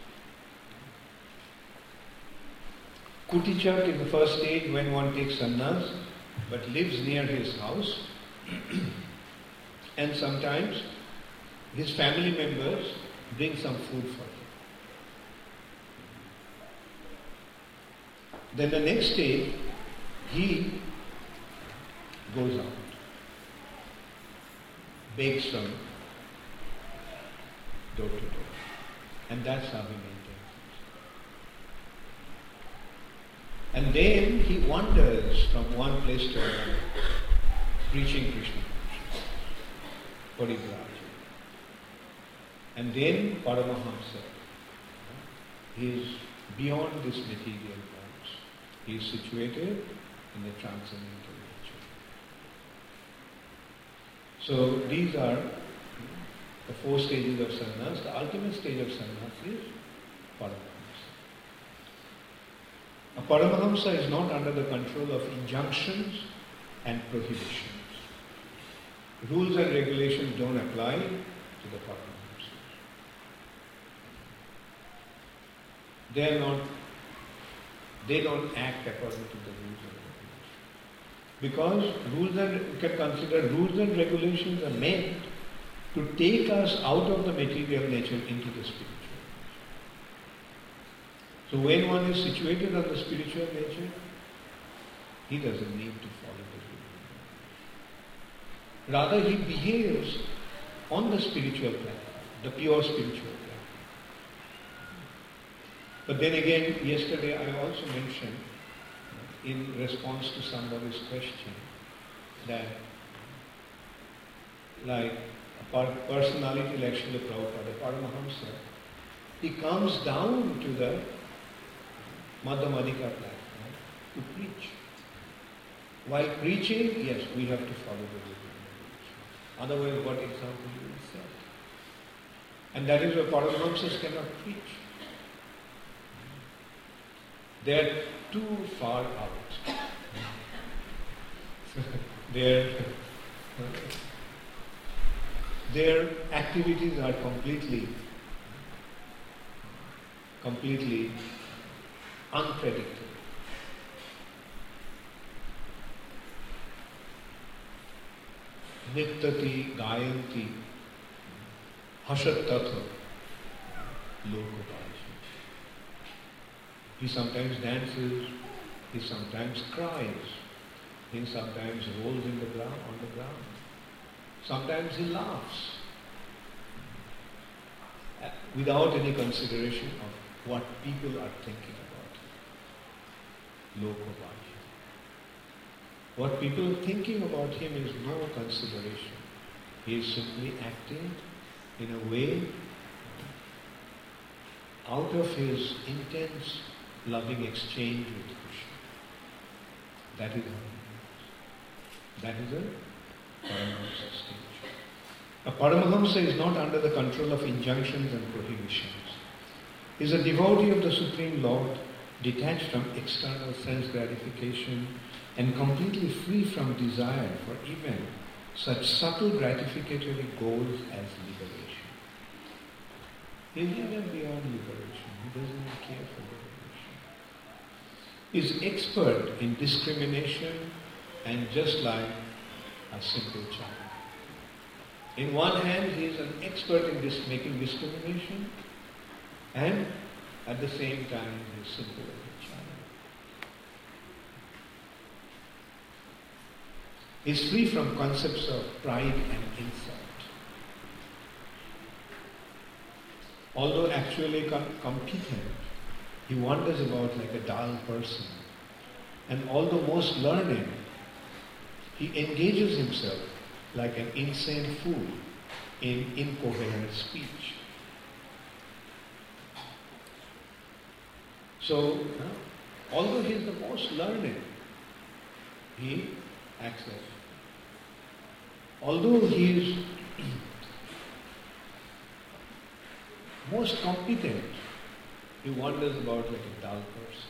Kutichak is the first stage when one takes sannyas but lives near his house and sometimes his family members bring some food for him. Then the next stage, he goes out, begs from door to door, and that's how he maintains it. And then he wanders from one place to another, preaching Krishna consciousness, Parivraj. And then Paramahamsa, he is beyond this material world. He is situated in the transcendental nature. So these are the four stages of sannyas. The ultimate stage of sannyas is Paramahamsa. A Paramahamsa is not under the control of injunctions and prohibitions. Rules and regulations don't apply to the Paramahamsa. They are not, they don't act according to the rules and regulations. Because rules and, you can consider rules and regulations are meant to take us out of the material nature into the spiritual nature. So when one is situated on the spiritual nature, he doesn't need to follow the rules. Rather, he behaves on the spiritual plan, the pure spiritual plan. But then again, yesterday I also mentioned, in response to somebody's question, that like a personality like Srila Prabhupada, the Paramahamsa, he comes down to the Madhyamadika platform to preach. While preaching, yes, we have to follow the rules and regulations. Otherwise, what example you will set? And that is why Paramahamsas cannot preach. They are too far out. their, their activities are completely, completely unpredictable. Nityati gayanti hashat tatha lokopaya. He sometimes dances, he sometimes cries, he sometimes rolls in the ground, on the ground. Sometimes he laughs without any consideration of what people are thinking about him. Lokopaya. What people are thinking about him is no consideration. He is simply acting in a way out of his intense loving exchange with Krishna. That is how he is. That is a Paramahamsa stage. A Paramahamsa is not under the control of injunctions and prohibitions. He is a devotee of the Supreme Lord, detached from external sense gratification and completely free from desire for even such subtle gratificatory goals as liberation. He is even beyond liberation. He doesn't even care for liberation. He is expert in discrimination and just like a simple child. In one hand, he is an expert in dis- making discrimination, and at the same time, he is simple as a child. He is free from concepts of pride and insult. Although actually com- competent, he wanders about like a dull person. And although most learned, he engages himself like an insane fool in incoherent speech. So, uh, although he is the most learned, he acts as. Although he is most competent He wanders about like a dull person.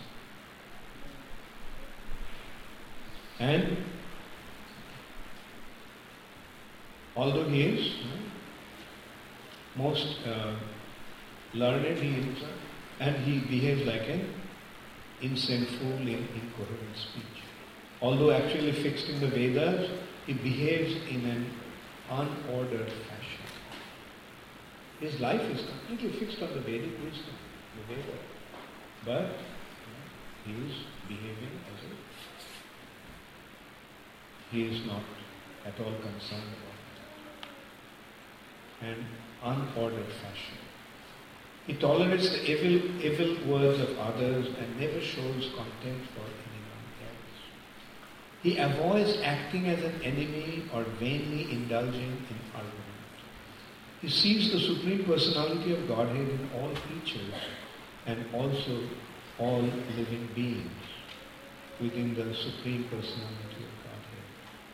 And although he is you know, most uh, learned, he is, and he behaves like an insane fool in incoherent speech. Although actually fixed in the Vedas, he behaves in an unordered fashion. His life is completely fixed on the Vedic wisdom, the Veda. But he is behaving as if he is not at all concerned about that. And unordered fashion. He tolerates the evil, evil words of others and never shows contempt for anyone else. He avoids acting as an enemy or vainly indulging in argument. He sees the Supreme Personality of Godhead in all creatures and also all living beings within the Supreme Personality of Godhead.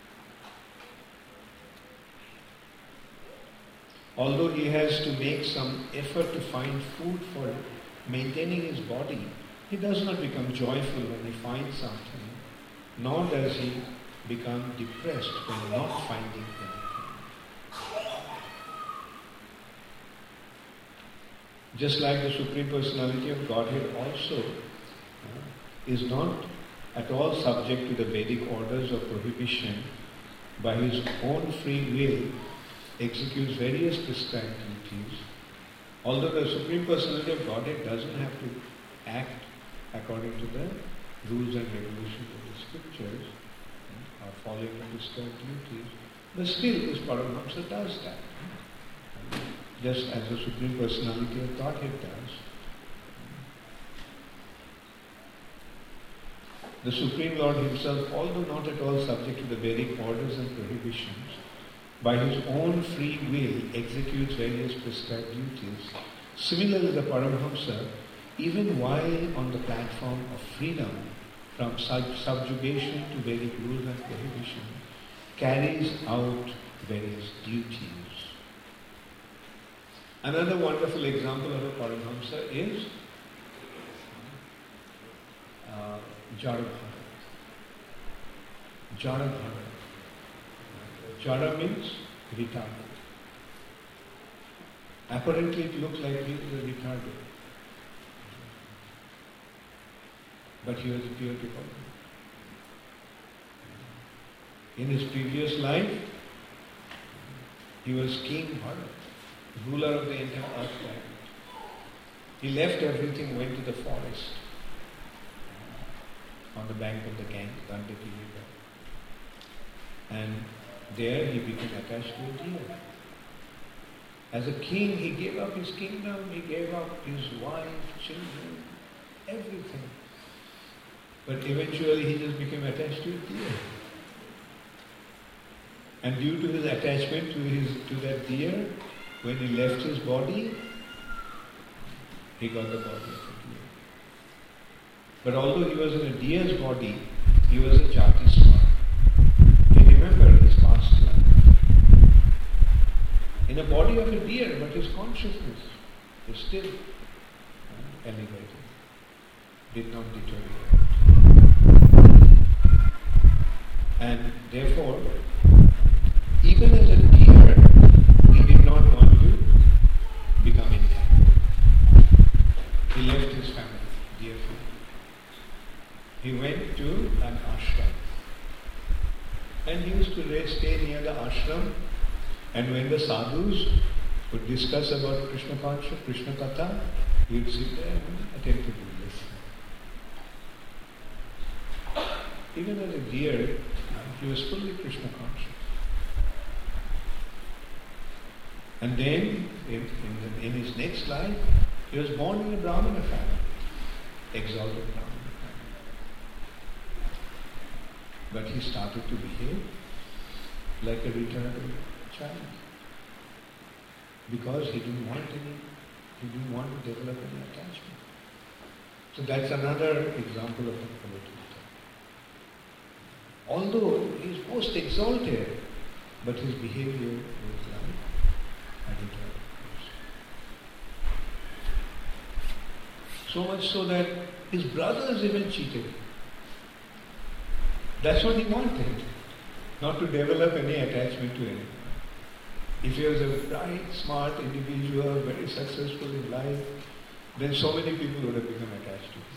Although he has to make some effort to find food for maintaining his body, he does not become joyful when he finds something, nor does he become depressed when not finding anything. Just like the Supreme Personality of Godhead also uh, is not at all subject to the Vedic orders of prohibition, by his own free will executes various prescribed duties. Although the Supreme Personality of Godhead doesn't have to act according to the rules and regulations of the scriptures uh, or following the prescribed duties, but still this Paramahamsa does that. Just as the Supreme Personality of Godhead does. The Supreme Lord himself, although not at all subject to the Vedic orders and prohibitions, by his own free will executes various prescribed duties. Similarly, the Paramahamsa, even while on the platform of freedom from sub- subjugation to Vedic rules and prohibition, carries out various duties. Another wonderful example of a Paramahamsa is uh, Jada Bhara. Jada Bhara. Jada means retarded. Apparently it looks like he is retarded. But he was a pure devotee. In his previous life, he was King Bharat, ruler of the entire earth planet. He left everything, went to the forest on the bank of the Gandaki River. And there he became attached to a deer. As a king, he gave up his kingdom, he gave up his wife, children, everything. But eventually he just became attached to a deer. And due to his attachment to his to that deer, when he left his body, he got the body of a deer. But although he was in a deer's body, he was a Jati Swara. He remembered his past life. In a body of a deer, but his consciousness was still uh, elevated, did not deteriorate. And therefore, even as a deer, he did not want to become intact. He left his family, dear family. He went to an ashram. And he used to stay near the ashram, and when the sadhus would discuss about Krishna Paksha, Krishna Katha, he would sit there and attentively listen. Even as a deer, he was fully Krishna conscious. And then, in, in, the, in his next life, he was born in a Brahmana family, exalted Brahmana family. But he started to behave like a retarded child, because he didn't want any, he didn't want to develop any attachment. So that's another example of a Bhagavad. Although he is most exalted, but his behavior was like a retarded person. So much so that his brothers even cheated. That's what he wanted, not to develop any attachment to anyone. If he was a bright, smart individual, very successful in life, then so many people would have become attached to him.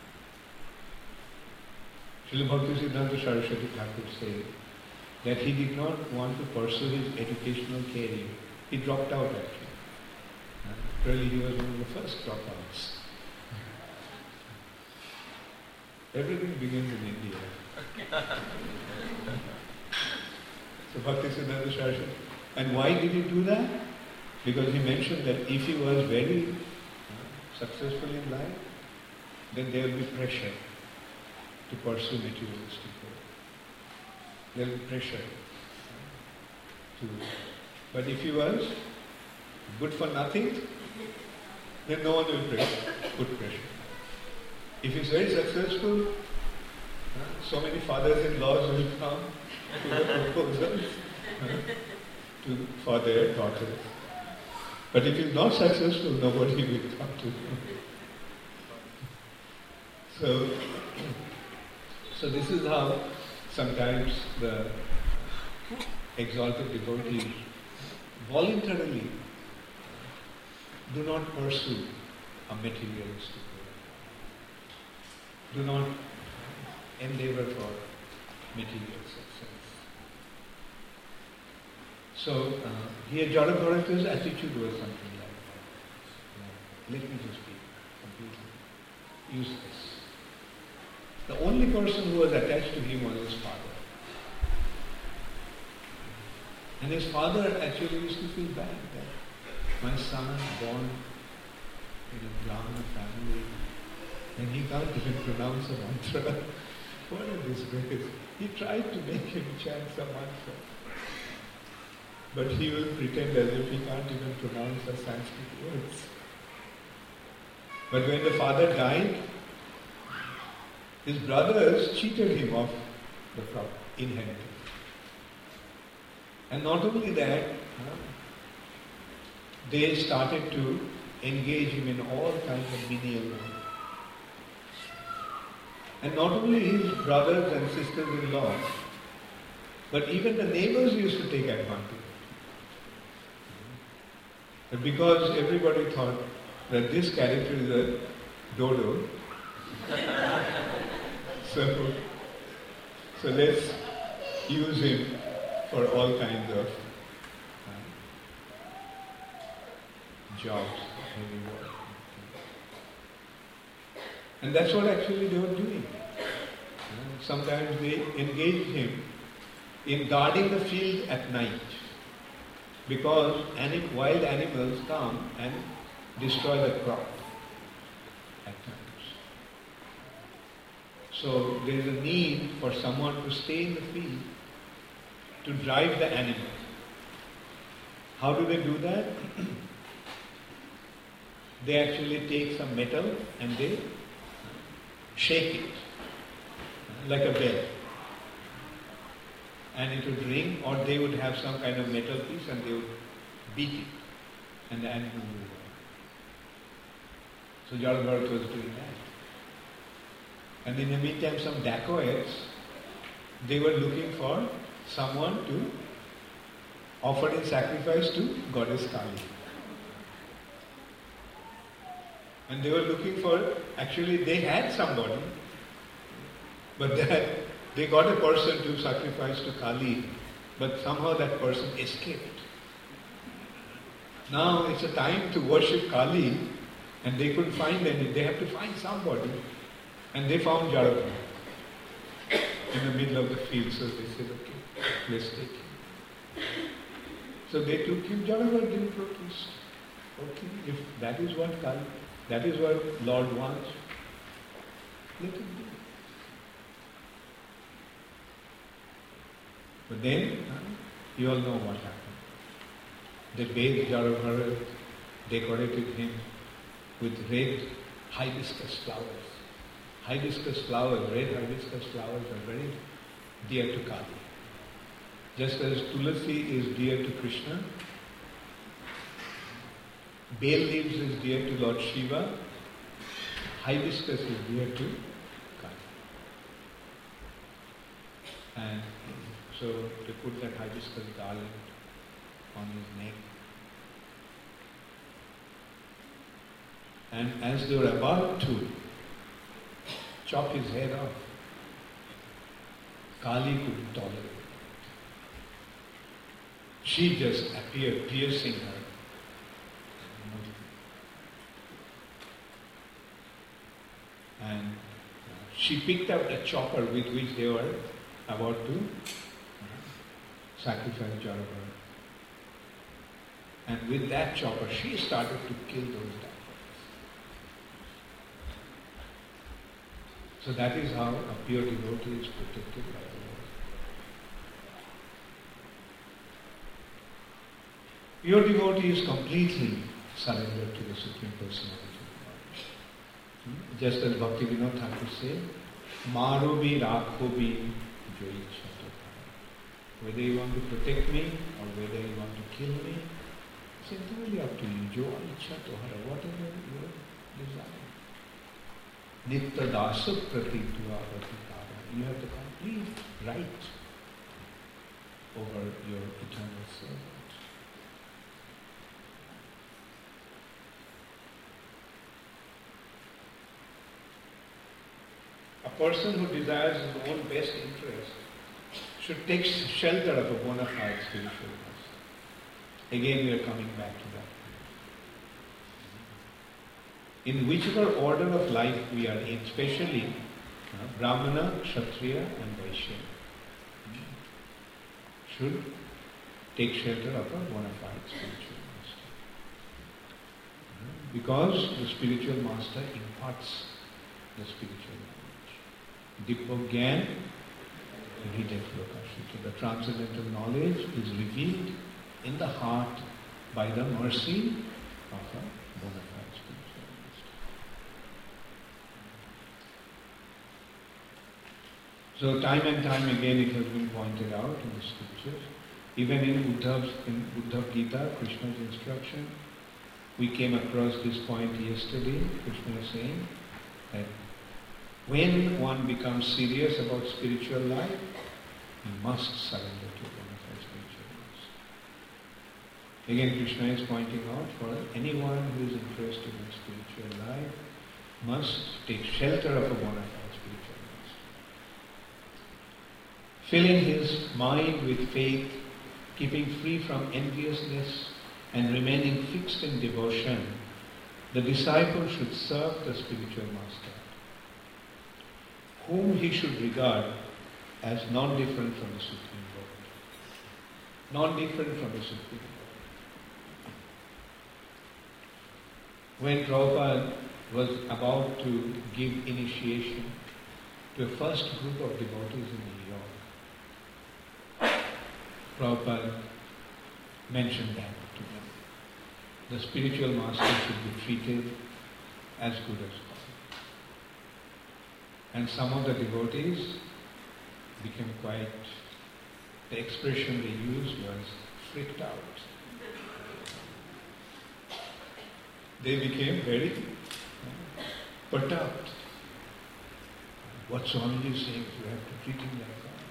Srila Bhaktisiddhanta Saraswati Thakur said that he did not want to pursue his educational career. He dropped out actually. Really, he was one of the first dropouts. Everything begins in India. So Bhaktisiddhanta Saraswati. And why did he do that? Because he mentioned that if he was very uh, successful in life, then there will be pressure to pursue materialistic goals. There will be pressure uh, to. But if he was good for nothing, then no one will pressure, put pressure. If he's very successful, uh, so many fathers-in-laws will come to the proposals uh, to, for their daughters. But if he's not successful, nobody will come to him. So, so this is how sometimes the exalted devotees voluntarily do not pursue a materialistic goal. Do not endeavor for material success. So uh, here Jadabharata's attitude was something like that. Let me just be completely useless. The only person who was attached to him was his father. And his father actually used to feel bad that my son born in a Brahmana family and he can't even pronounce a mantra. What a disgrace. He tried to make him chant some mantra. But he will pretend as if he can't even pronounce the Sanskrit words. But when the father died, his brothers cheated him of the inheritance. And not only that, they started to engage him in all kinds of menial work. And not only his brothers and sisters-in-law, but even the neighbors used to take advantage. But because everybody thought that this character is a dodo, so, so let's use him for all kinds of uh, jobs, heavy work. And that's what actually they were doing. Uh, sometimes they engaged him in guarding the field at night because anim- wild animals come and destroy the crop at times. So there is a need for someone to stay in the field to drive the animal. How do they do that? They actually take some metal and they shake it like a bell. And it would ring, or they would have some kind of metal piece and they would beat it and the animal would move on. So Jadabharata was doing that. And in the meantime, some dacoits, they were looking for someone to offer in sacrifice to goddess Kali. And they were looking for, actually they had somebody, but that they got a person to sacrifice to Kali, but somehow that person escaped. Now it's a time to worship Kali, and they couldn't find any. They have to find somebody. And they found Jadabharata in the middle of the field. So they said, okay, let's take him. So they took him. Jadabharata didn't protest. Okay, if that is what Kali, that is what Lord wants, let him do it. But then, you all know what happened. They bathed Jadabharata, decorated him with red hibiscus flowers. Hibiscus flowers, red hibiscus flowers are very dear to Kali. Just as Tulasi is dear to Krishna, bay leaves is dear to Lord Shiva, hibiscus is dear to Kali. And so they put that hibiscus garland on his neck. And as they were about to chop his head off, Kali couldn't tolerate it. She just appeared, piercing her. And she picked up a chopper with which they were about to sacrifice Jarabhara. And with that chopper, she started to kill those Daivatas. So that is how a pure devotee is protected by the Lord. Pure devotee is completely surrendered to the Supreme Personality of God. Just as Bhaktivinoda Thakur said, Maro bhi rakho bhi jo ichha to karo. Whether you want to protect me or whether you want to kill me, it's entirely up to you. Jo ichha to hara, whatever your desire. Nitya dasa pratitva vatikara. You have the complete right over your eternal servant. A person who desires his own best interest should take shelter of a bona fide spiritual master. Again, we are coming back to that. In whichever order of life we are in, especially uh, Brahmana, Kshatriya and Vaishya, should take shelter of a bona fide spiritual master. Because the spiritual master imparts the spiritual knowledge. Dipo Gyan, Hriday Prakashita. The transcendental knowledge is revealed in the heart by the mercy of a bona fide spiritual master. So time and time again it has been pointed out in the scriptures. Even in Uddhav's, in Uddhav Gita, Krishna's instruction, we came across this point yesterday. Krishna was saying that when one becomes serious about spiritual life, he must surrender to bona fide spiritual master. Again, Krishna is pointing out for anyone who is interested in spiritual life must take shelter of a bona fide spiritual master. Filling his mind with faith, keeping free from enviousness and remaining fixed in devotion, the disciple should serve the spiritual master, whom he should regard as non-different from the Supreme Lord. Non-different from the Supreme Lord. When Prabhupada was about to give initiation to a first group of devotees in New York, Prabhupada mentioned that to them. The spiritual master should be treated as good as God. And some of the devotees became quite, the expression they used was freaked out. They became very uh, perturbed. What Swamiji is saying, you have to treat him like God.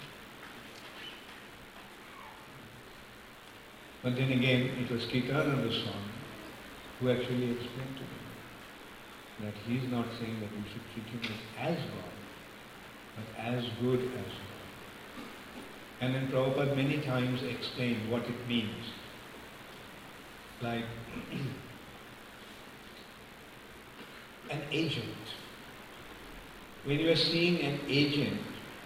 But then again, it was Kitananda Swami who actually explained to them that he is not saying that we should treat him as God, but as good as God. And then Prabhupada many times explained what it means. Like an agent. When you are seeing an agent,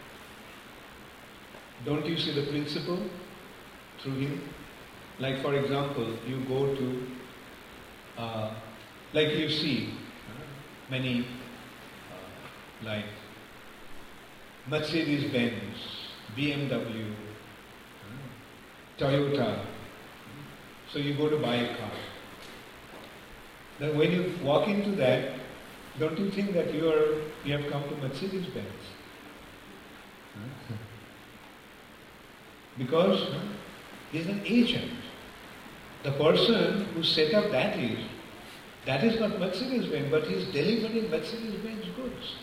don't you see the principle through him? Like for example, you go to, uh, like you see many, uh, like Mercedes-Benz, B M W, Toyota. So you go to buy a car. Then when you walk into that, don't you think that you are you have come to Mercedes-Benz? Because he is an agent. The person who set up that is That is not Mercedes-Benz, but he is delivering Mercedes-Benz goods.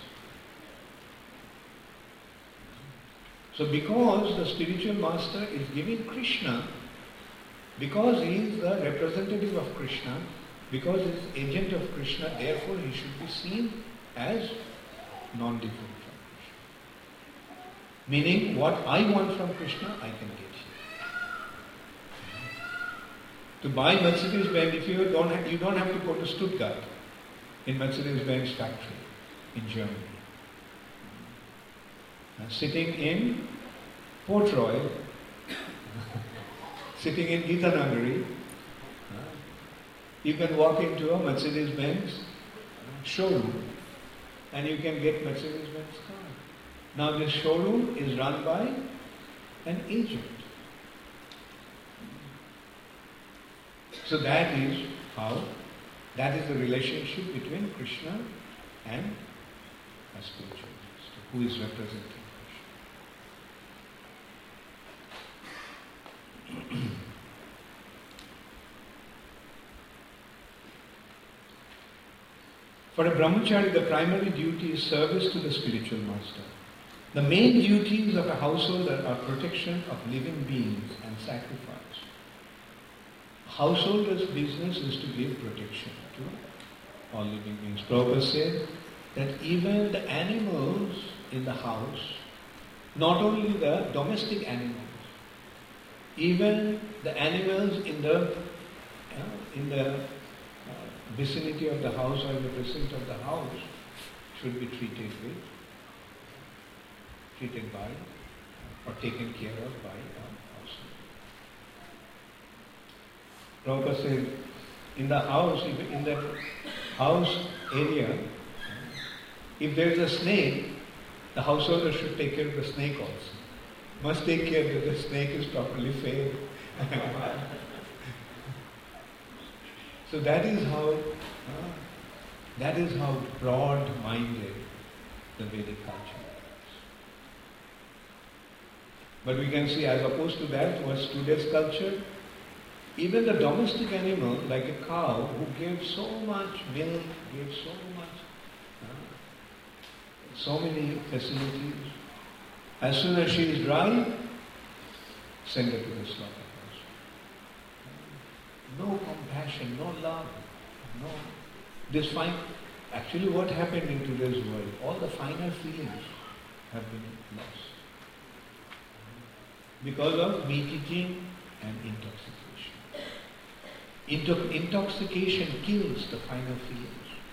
So because the spiritual master is giving Krishna, because he is the representative of Krishna, because he is agent of Krishna, therefore he should be seen as non-different from Krishna. Meaning, what I want from Krishna, I can get here. To buy Mercedes-Benz, if you don't have, you don't have to go to Stuttgart in Mercedes-Benz factory in Germany. Uh, sitting in Port Royal, sitting in Gitanagari, uh, you can walk into a Mercedes-Benz showroom and you can get Mercedes-Benz car. Now this showroom is run by an agent. So that is how, that is the relationship between Krishna and a spiritual master who is representing Krishna. For a brahmachari, the primary duty is service to the spiritual master. The main duties of a householder are protection of living beings and sacrifice. Householder's business is to give protection to all living beings. Prabhupada said that even the animals in the house, not only the domestic animals, even the animals in the uh, in the uh, vicinity of the house or in the vicinity of the house should be treated with, treated by, or taken care of by a householder. Prabhupada said, in the house, in the house area, if there is a snake, the householder should take care of the snake also. Must take care that the snake is properly fed. So that is how, uh, that is how broad-minded the Vedic culture is. But we can see, as opposed to that, was today's culture. Even the domestic animal, like a cow, who gives so much milk, gives so much, uh, so many facilities, as soon as she is dry, send her to the slaughterhouse. No compassion, no love, no. This fine. Actually, what happened in today's world? All the finer feelings have been lost because of meat eating and intoxication. Into, intoxication kills the finer feelings.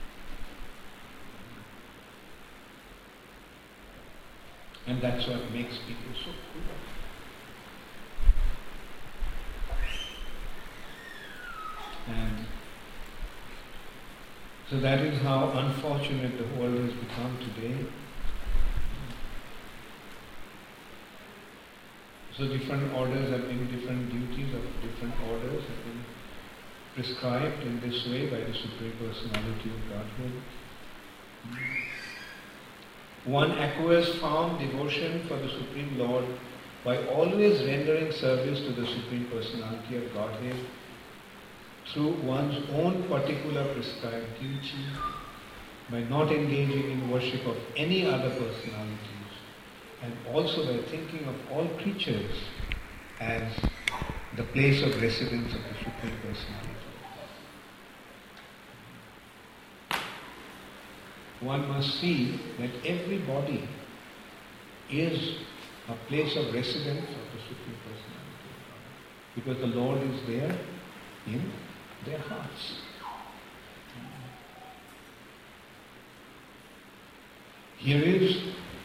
And that's what makes people so cruel. And so that is how unfortunate the world has become today. So different orders have been, different duties of different orders have been prescribed in this way by the Supreme Personality of Godhead. One acquires firm devotion for the Supreme Lord by always rendering service to the Supreme Personality of Godhead through one's own particular prescribed duty, by not engaging in worship of any other personalities, and also by thinking of all creatures as the place of residence of the Supreme Personality. One must see that every body is a place of residence of the Supreme Personality of God, because the Lord is there in their hearts. Here is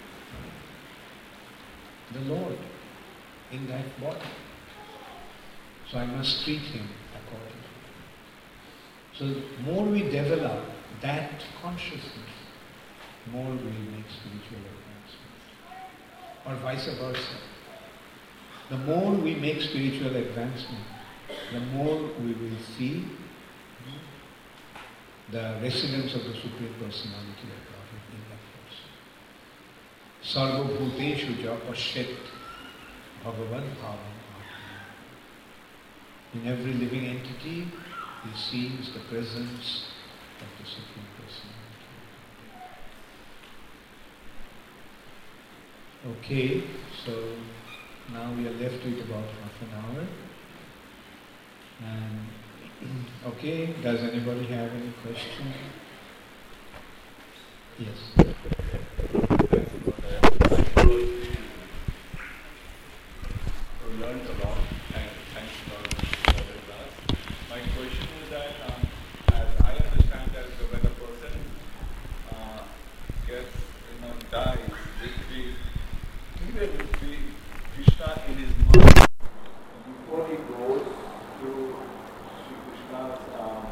the Lord in that body. So I must treat Him accordingly. So the more we develop that consciousness, more we make spiritual advancement. Or vice versa. The more we make spiritual advancement, the more we will see the residence of the Supreme Personality of Godhead in that person. Sarva bhuteshu ja pashyat bhagavan bhavam atma. In every living entity, he sees the presence of the Supreme Personality. Okay, so now we are left with about half an hour. And okay, does anybody have any question? Yes. We learned a lot, and thanks for the class. My question is that, um, as I understand that when a person uh, gets, you know, dies, basically, even if the Krishna in his mind, before he goes to Sri Krishna's um,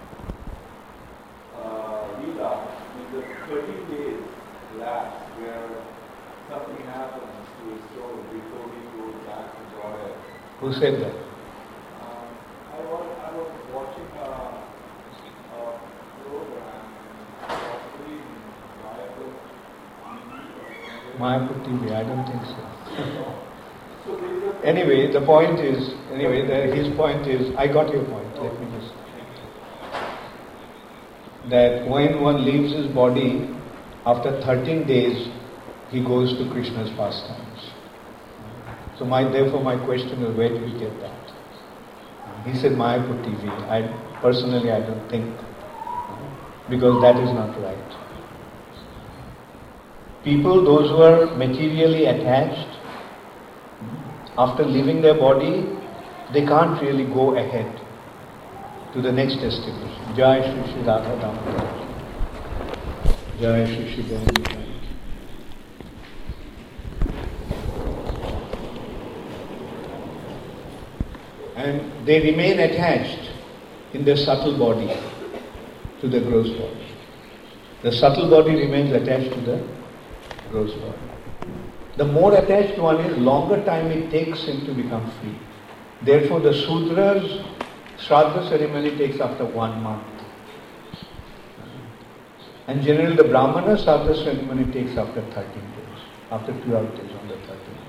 uh, Leela, in the thirty days lapse where something happens to his soul before he goes back to Godhead. Who said that? Um, I was I was watching a, a program, possibly in Mayapur T V. Mayapur T V, I don't think so. So there's a Anyway, the point is, anyway, the, his point is, I got your point, let me just, that when one leaves his body, after thirteen days, he goes to Krishna's pastimes. So my, therefore my question is, where do we get that? He said Mayapur T V. I, personally, I don't think, because that is not right. People, those who are materially attached, after leaving their body, they can't really go ahead to the next destination. Jai Shri Shri Radha Damodar. Jai Shri Shri Gauri. And they remain attached in their subtle body to the gross body. The subtle body remains attached to the gross body. The more attached one is, longer time it takes him to become free. Therefore, the Sudra's Shraddha ceremony takes after one month. And generally the Brahmana Shraddha ceremony takes after thirteen days, after twelve days on the thirteenth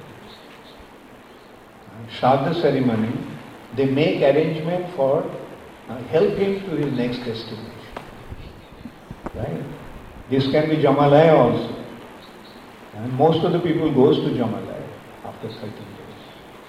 day. Shraddha ceremony, they make arrangement for uh, help him to his next destination. Right? This can be Jamalaya also. And most of the people goes to Jamalaya after thirteen days.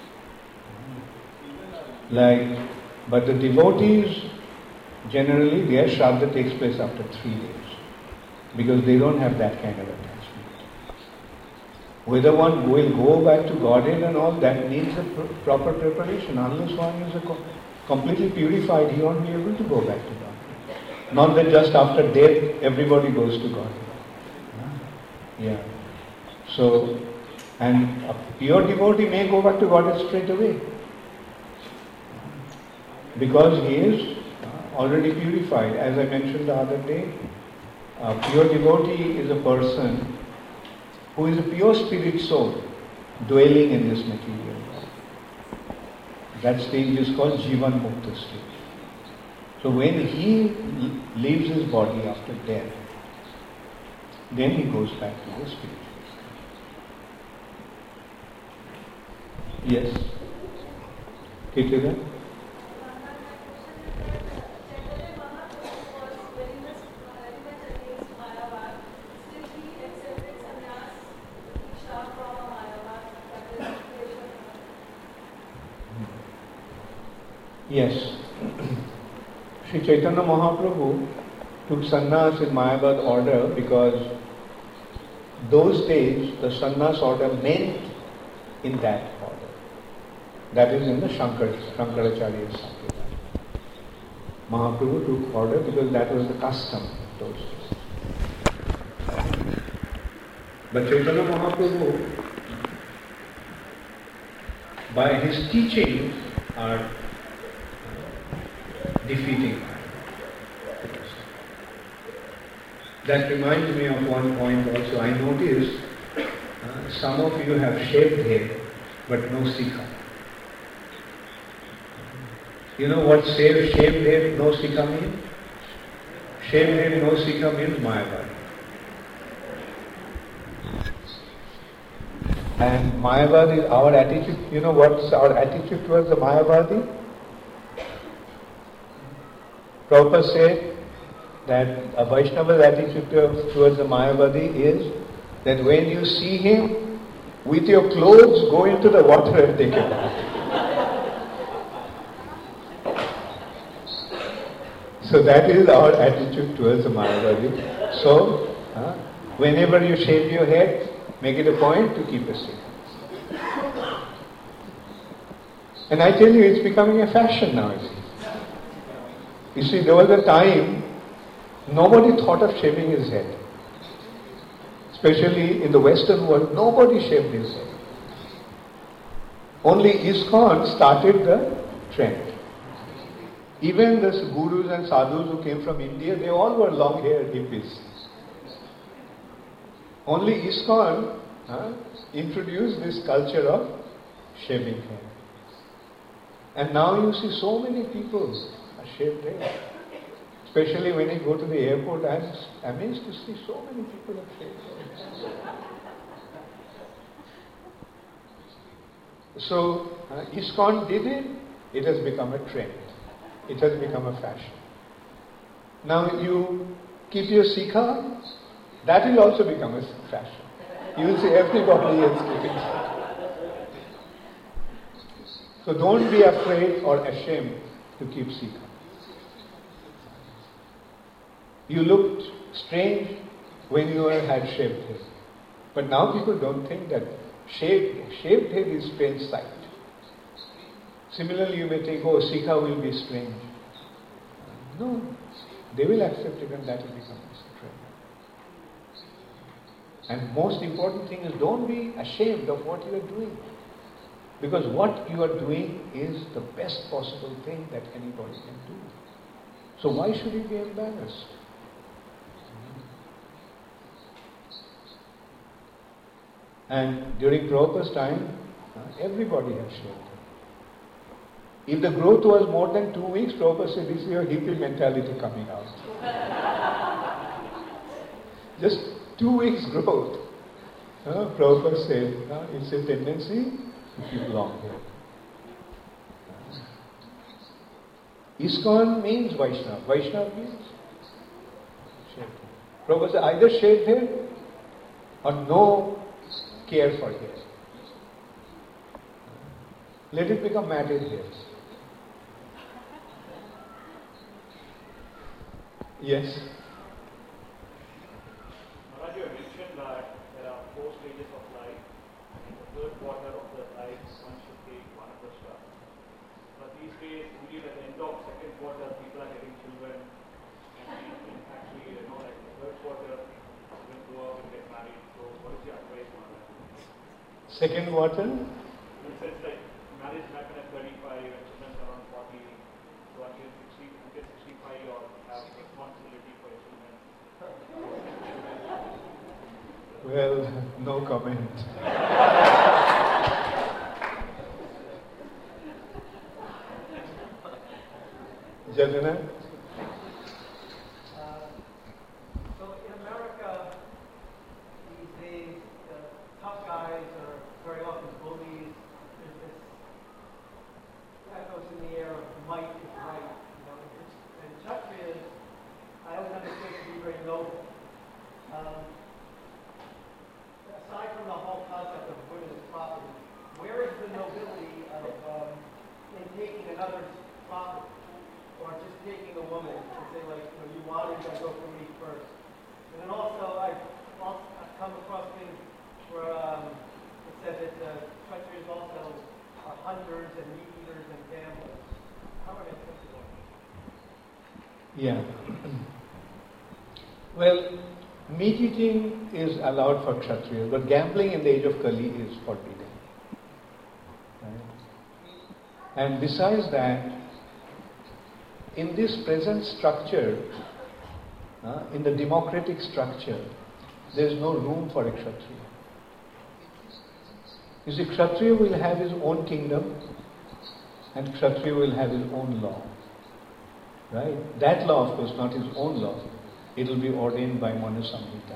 Like, but the devotees, generally their Shraddha takes place after three days. Because they don't have that kind of attachment. Whether one will go back to Godhead and all, that needs a pr- proper preparation. Unless one is a co- completely purified, he won't be able to go back to Godhead. Not that just after death, everybody goes to Godhead. Yeah. So, and a pure devotee may go back to Godhead straight away. Because he is already purified. As I mentioned the other day, a pure devotee is a person who is a pure spirit soul dwelling in this material world. That stage is called Jivan Mukta stage. So when he leaves his body after death, then he goes back to the spiritual state. Yes? Kitira? Yes. Sri Chaitanya Mahaprabhu took sannyas in Mayavad order because those days the sannyas order meant in that order. That is in the Shankar, Shankaracharya Sampradaya. Mahaprabhu took order because that was the custom those days. But Chaitanya Mahaprabhu, by his teachings, are defeating. That reminds me of one point also. I noticed uh, some of you have shaved head but no sikha. You know what shaved, shaved head, no sikha means? Shaved head, no sikha means Mayavadi. And Mayavadi, our attitude, you know what's our attitude towards the Mayavadi? Prabhupada said, that a Vaishnava's attitude to- towards the Mayavadi is that when you see him, with your clothes, go into the water and take a bath. So that is our attitude towards the Mayavadi. So, uh, whenever you shave your head, make it a point to keep a sikha. And I tell you, it's becoming a fashion nowadays. You see, there was a time nobody thought of shaving his head. Especially in the Western world, nobody shaved his head. Only ISKCON started the trend. Even the gurus and sadhus who came from India, they all were long-haired hippies. Only ISKCON huh, introduced this culture of shaving hair. And now you see so many people are shaved hair. Especially when you go to the airport, I'm amazed to see so many people have shaved hair. So, uh, ISKCON did it, it has become a trend. It has become a fashion. Now you keep your sikha, that will also become a fashion. You will see everybody is keeping sikha. So don't be afraid or ashamed to keep sikha. You looked strange when you had shaved hair. But now people don't think that shaved, shaved hair is strange sight. Similarly, you may think, oh, sikha will be strange. No, they will accept it and that will become a trend. And most important thing is don't be ashamed of what you are doing. Because what you are doing is the best possible thing that anybody can do. So why should you be embarrassed? And during Prabhupada's time, everybody had shaved. If the growth was more than two weeks, Prabhupada said, this is your hippie mentality coming out. Just two weeks growth. Uh, Prabhupada said, uh, it's a tendency to keep long hair. Uh, ISKCON means Vaishnava. Vaishnava means shaved hair. Prabhupada said, either shaved hair or no care for hair. Let it become matted hairs. Yes. Maharaj, you mentioned that there are four stages of life. In the third quarter of the life, one should take one of the stars. But these days, only at the end of second quarter, people are getting children. And actually, you know, like the third quarter, children grow up and get married. So, what is your advice on that? Second quarter? It says like marriage happen at thirty-five and children around forty. So until sixty, until sixty-five, you have responsibility for your children. Well, no comment. Jalina? Uh, so in America, these days, the tough guys are very often bullies. There's this echoes in the air of might is right. You know, and Kshatriyas, I always understand to be very noble. Um, aside from the whole concept of Buddha's property, where is the nobility of um, in taking another's property? Or just taking a woman and say, like, you know, you want it, you gotta go for me first. And then also, I've, also, I've come across things where um, it said that uh, Kshatriyas also are hunters and meat eaters and gamblers. How are they applicable? Yeah. Well, meat eating is allowed for Kshatriyas, but gambling in the age of Kali is forbidden. Right? And besides that, in this present structure, uh, in the democratic structure, there is no room for a Kshatriya. You see, Kshatriya will have his own kingdom and Kshatriya will have his own law. Right? That law, of course, not his own law. It will be ordained by Manu Samhita.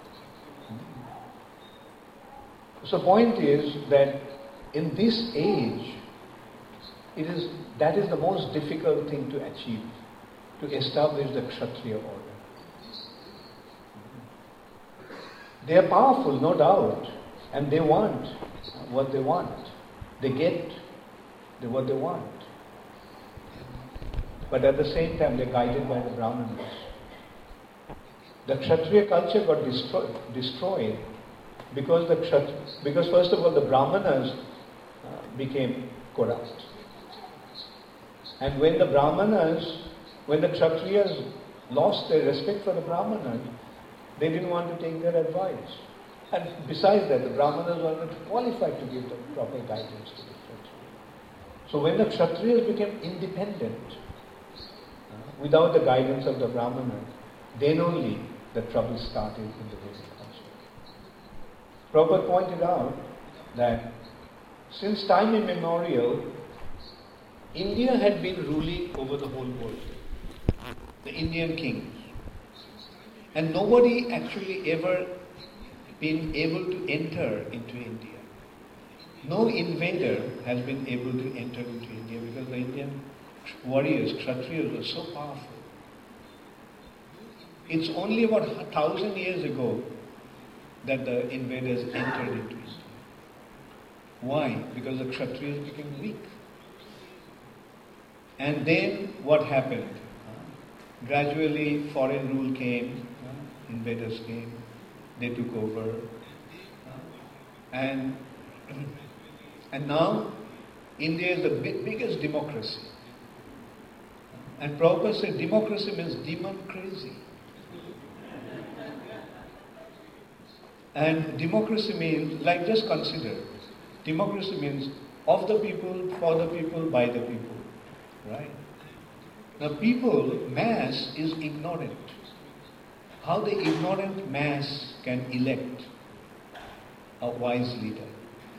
So the point is that in this age, It is, that is the most difficult thing to achieve, to establish the Kshatriya order. They are powerful, no doubt, and they want what they want. They get what they want. But at the same time, they're guided by the Brahmanas. The Kshatriya culture got destroy, destroyed because the Kshat, because first of all the Brahmanas uh, became corrupt. And when the Brahmanas, when the Kshatriyas lost their respect for the Brahmanas, they didn't want to take their advice. And besides that, the Brahmanas were not qualified to give the proper guidance to the Kshatriyas. So when the Kshatriyas became independent, uh, without the guidance of the Brahmanas, then only the trouble started in the Vedic culture. Prabhupada pointed out that since time immemorial, India had been ruling over the whole world. The Indian kings. And nobody actually ever been able to enter into India. No invader has been able to enter into India because the Indian warriors, Kshatriyas, were so powerful. It's only about a thousand years ago that the invaders entered into India. Why? Because the Kshatriyas became weak. And then what happened? Gradually foreign rule came, invaders came, they took over. And, and now India is the big, biggest democracy. And Prabhupada said democracy means demon crazy. And democracy means, like just consider, democracy means of the people, for the people, by the people. Right? Now people, mass is ignorant. How the ignorant mass can elect a wise leader.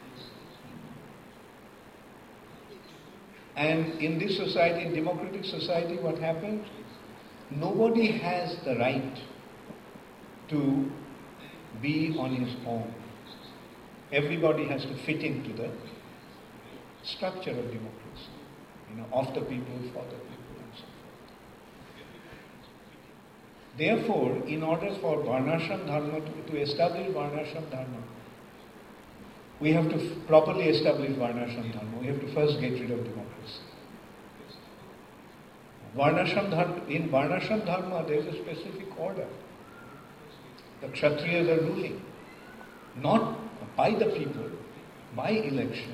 And in this society, in democratic society, what happens? Nobody has the right to be on his own. Everybody has to fit into the structure of democracy. You know, of the people, for the people, and so forth. Therefore, in order for Varnashram Dharma to, to establish Varnashram Dharma, we have to f- properly establish Varnashram Dharma. We have to first get rid of democracy. Varnashram Dharma, in Varnashram Dharma, there is a specific order. The Kshatriyas are ruling, not by the people, by election,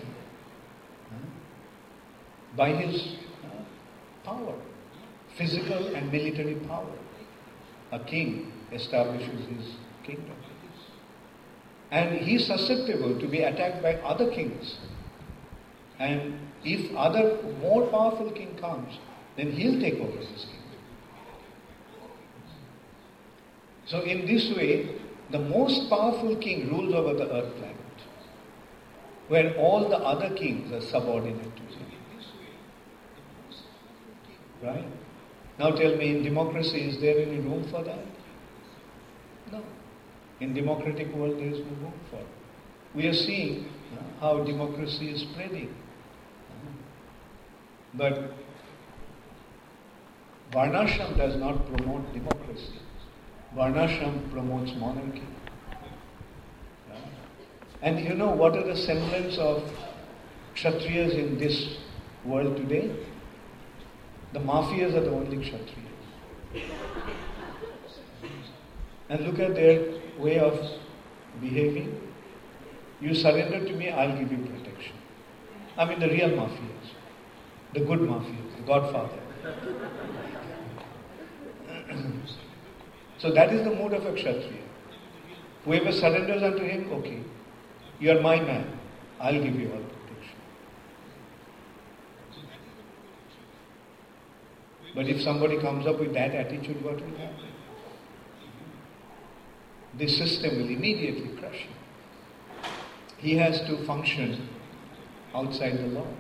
by his uh, power, physical and military power. A king establishes his kingdom. And he is susceptible to be attacked by other kings. And if other more powerful king comes, then he'll take over his kingdom. So in this way, the most powerful king rules over the earth planet, where all the other kings are subordinate to him. Right? Now tell me, in democracy, is there any room for that? No. In democratic world, there is no room for it. We are seeing uh, how democracy is spreading. Uh, but Varnashram does not promote democracy. Varnashram promotes monarchy. Uh, and you know what are the semblance of Kshatriyas in this world today? The mafias are the only Kshatriyas. And look at their way of behaving. You surrender to me, I'll give you protection. I mean the real mafias. The good mafias, the Godfather. So that is the mood of a Kshatriya. Whoever surrenders unto him, okay, you are my man, I'll give you all protection. But if somebody comes up with that attitude, what will happen? This system will immediately crush him. He has to function outside the law.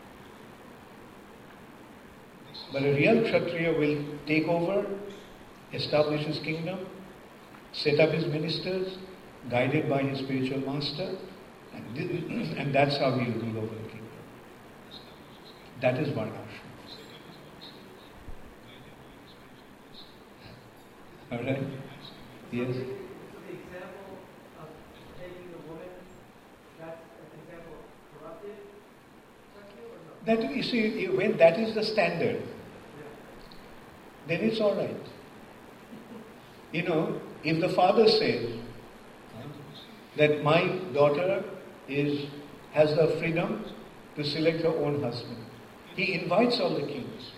But a real Kshatriya will take over, establish his kingdom, set up his ministers, guided by his spiritual master, and, th- and that's how he will rule over the kingdom. That is Varnashram. Alright? Yes? So the example That you see, when that is the standard, then it's all right. You know, if the father says that my daughter is has the freedom to select her own husband, he invites all the kings.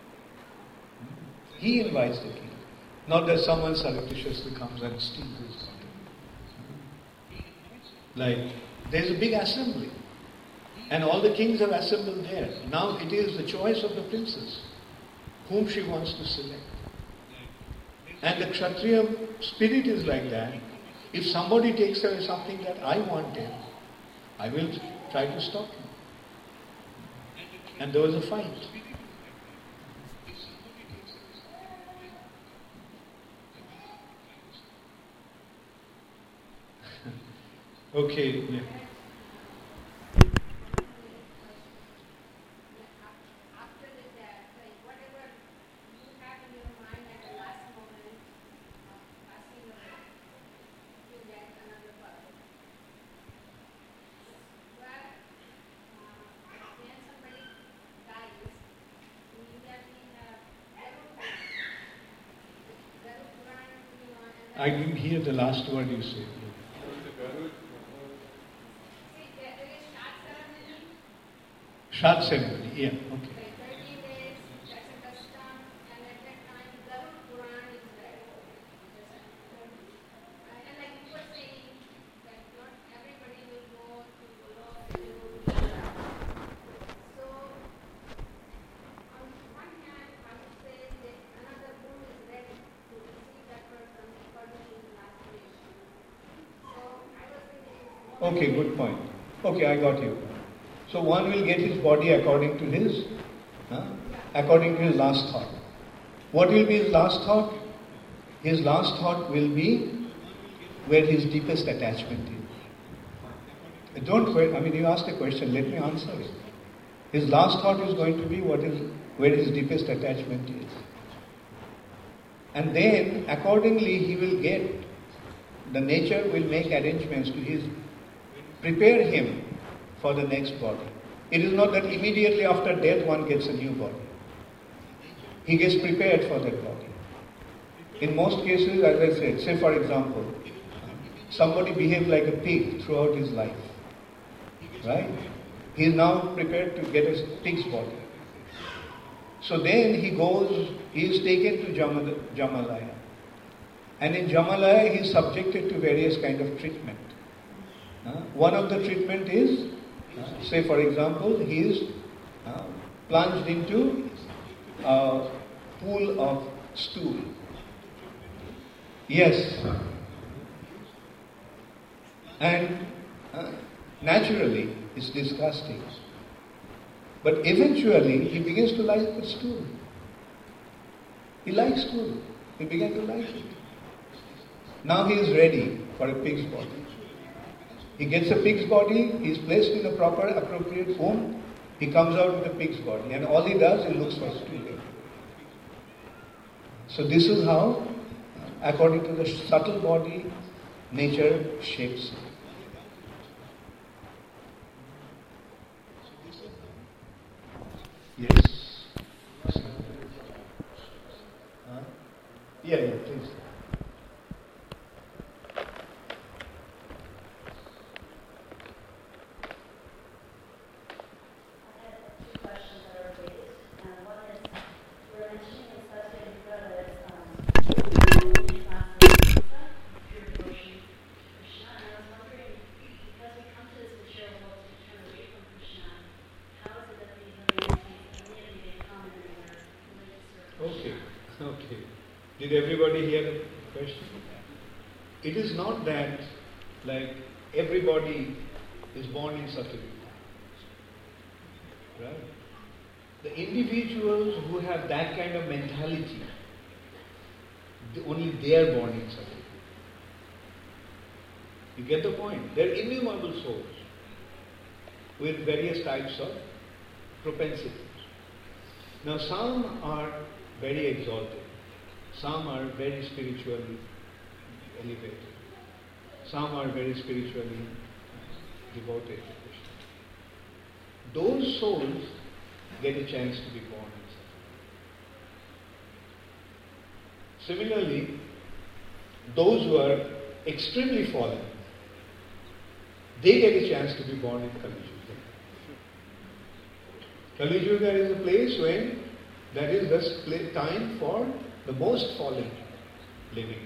He invites the king. Not that someone surreptitiously comes and steals his daughter. Like, there's a big assembly. And all the kings have assembled there. Now it is the choice of the princess whom she wants to select. And the Kshatriya spirit is like that. If somebody takes away something that I wanted, I will try to stop him. And there was a fight. Okay, yeah. I didn't hear the last word you said. Shad ceremony, yeah, okay. Okay, good point. Okay, I got you. So one will get his body according to his, huh? according to his last thought. What will be his last thought? His last thought will be where his deepest attachment is. Don't wait, I mean you asked a question, let me answer it. His last thought is going to be what is where his deepest attachment is. And then accordingly he will get, the nature will make arrangements to his, prepare him for the next body. It is not that immediately after death one gets a new body. He gets prepared for that body. In most cases, as I said, say for example, somebody behaved like a pig throughout his life. Right? He is now prepared to get a pig's body. So then he goes, he is taken to Jamal, Jamalaya. And in Jamalaya he is subjected to various kind of treatment. Uh, one of the treatment is, uh, say for example, he is uh, plunged into a pool of stool. Yes. And uh, naturally it's disgusting. But eventually he begins to like the stool. He likes stool. He began to like it. Now he is ready for a pig's body. He gets a pig's body, he is placed in the proper appropriate home, he comes out with a pig's body, and all he does is looks for stool. So this is how, according to the subtle body, nature shapes it. Yes. Huh? Yeah, yeah, please. Okay, okay. Did everybody hear the question? It is not that, like, everybody is born in such a way. Right? The individuals who have that kind of mentality, only they are born in such a way. You get the point? They are innumerable souls with various types of propensities. Now some are very exalted, some are very spiritually elevated, some are very spiritually devoted to Krishna. Those souls get a chance to be born and settle. Similarly, those who are extremely fallen, they get a chance to be born in Kali Yuga. Kali Yuga is a place when that is the time for the most fallen living.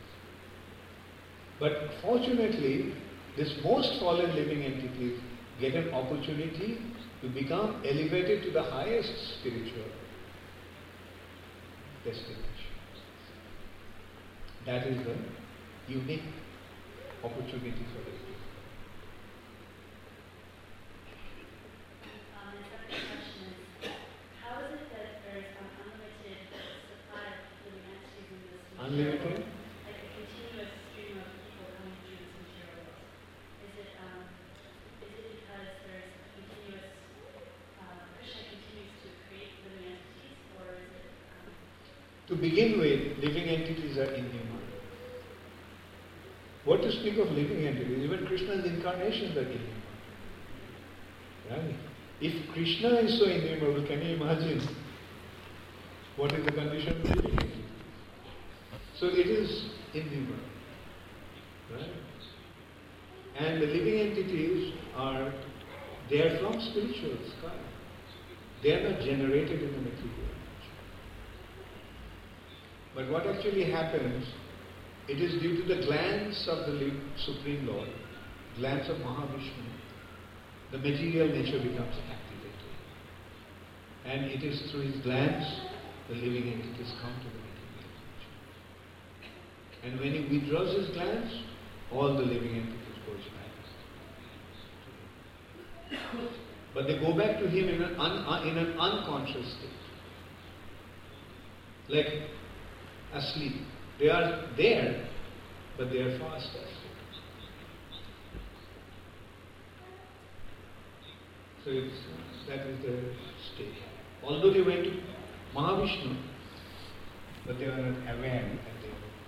But fortunately, this most fallen living entities get an opportunity to become elevated to the highest spiritual destination. That is the unique opportunity for this. Um, the second question is, how is it that there is an unlimited supply of living entities in this material Unlimited? world? Like a continuous stream of people coming through this material world. Is it, um, is it because there's a continuous, uh, Krishna continues to create living entities, or is it... Um, To begin with, living entities are inhuman. What to speak of living entities? Even Krishna's incarnations are inhuman. Right? If Krishna is so innumerable, can you imagine what is the condition of living entities? So it is innumerable. Right? And the living entities are, they are from spiritual sky. They are not generated in the material. But what actually happens, it is due to the glance of the Supreme Lord, glance of Mahavishnu, the material nature becomes activated. And it is through his glance the living entities come to the material nature. And when he withdraws his glance, all the living entities goes back. But they go back to him in an, un, in an unconscious state. Like asleep. They are there, but they are fast asleep. So it's, that is the state. Although they went to Mahavishnu, but they were not aware that they were.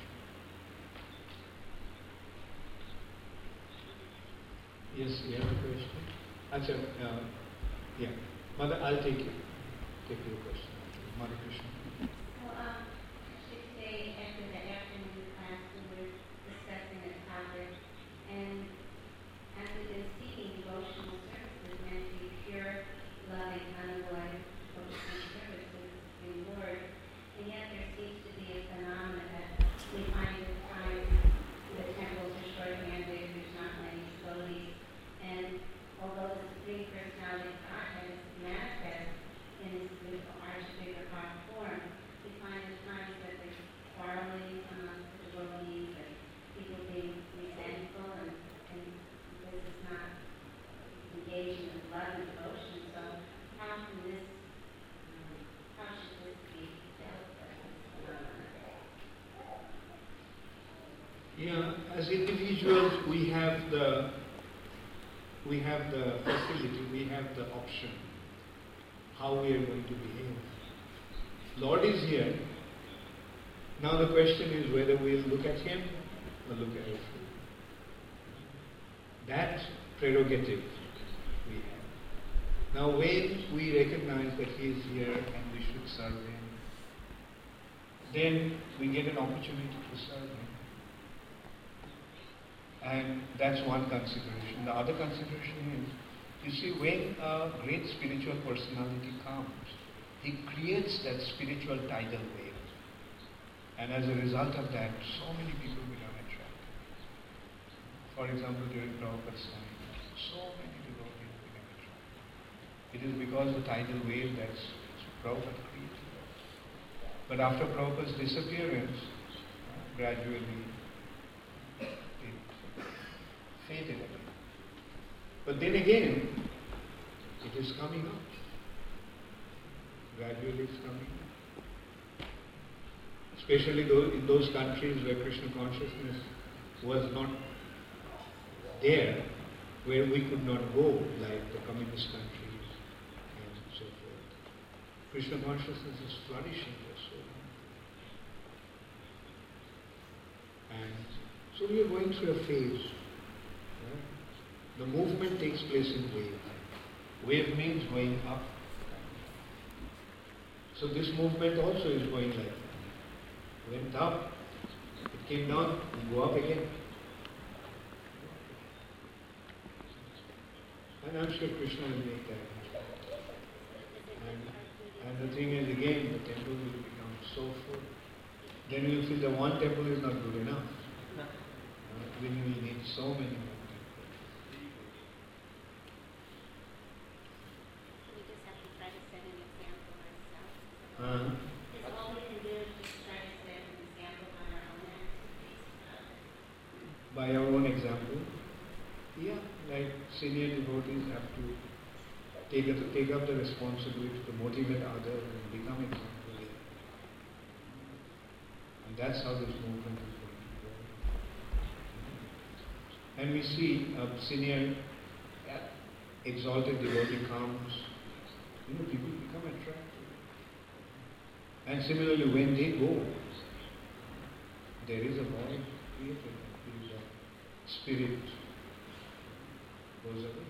Yes, you have a question? Achha, uh, yeah. Mother, I'll take you. Take your question. Mother Krishna. Well, um, actually today after the afternoon class we were discussing a topic, and as we've been seeking devotional services meant to be pure, loving, unalloyed devotional services in Lord, and yet there seems to be a phenomenon that we find at times the temples are short-handed, there's not many devotees, and although the Supreme Personality of Godhead is manifest in its beautiful arch-figure-heart form, we find at times that there's quarreling amongst the devotees and people being resentful, and, and this is not engaging in love and devotion. So how can this, um, how should this be dealt with, this phenomenon? Yeah, as individuals, we have the we have the facility, we have the option how we are going to behave. Lord is here. Now the question is whether we'll look at him or look at us. That prerogative we have. Now when we recognize that he is here and we should serve him, then we get an opportunity to serve him. And that's one consideration. The other consideration is, you see, when a great spiritual personality comes, he creates that spiritual tidal wave. And as a result of that, so many people become attracted. For example, during Prabhupada's time, so many devotees become attracted. It is because the tidal wave that Prabhupada created. But after Prabhupada's disappearance, uh, gradually faded away. But then again, it is coming out. Gradually it's coming out. Especially those, in those countries where Krishna consciousness was not there, where we could not go, like the communist countries and so forth. Krishna consciousness is flourishing there so long. And so we are going through a phase. The movement takes place in wave. Wave means going up So this movement also is going like that. Went up, it came down, it go up again. And I'm sure Krishna will make that happen. And, and the thing is, again, the temple will become so full. Then you'll feel that one temple is not good enough. Uh, then you will need so many more temples. We just have to try to set an example ourselves. Uh, Because all we can do is just try to set an example by our own activities. by our own example. Yeah, like senior devotees have to take, up- take up the responsibility to motivate others and become example. And that's how this movement is going to go. And we see a senior uh, exalted devotee comes, you know, people become attracted. And similarly, when they go, there is a void created, there is a spirit goes away.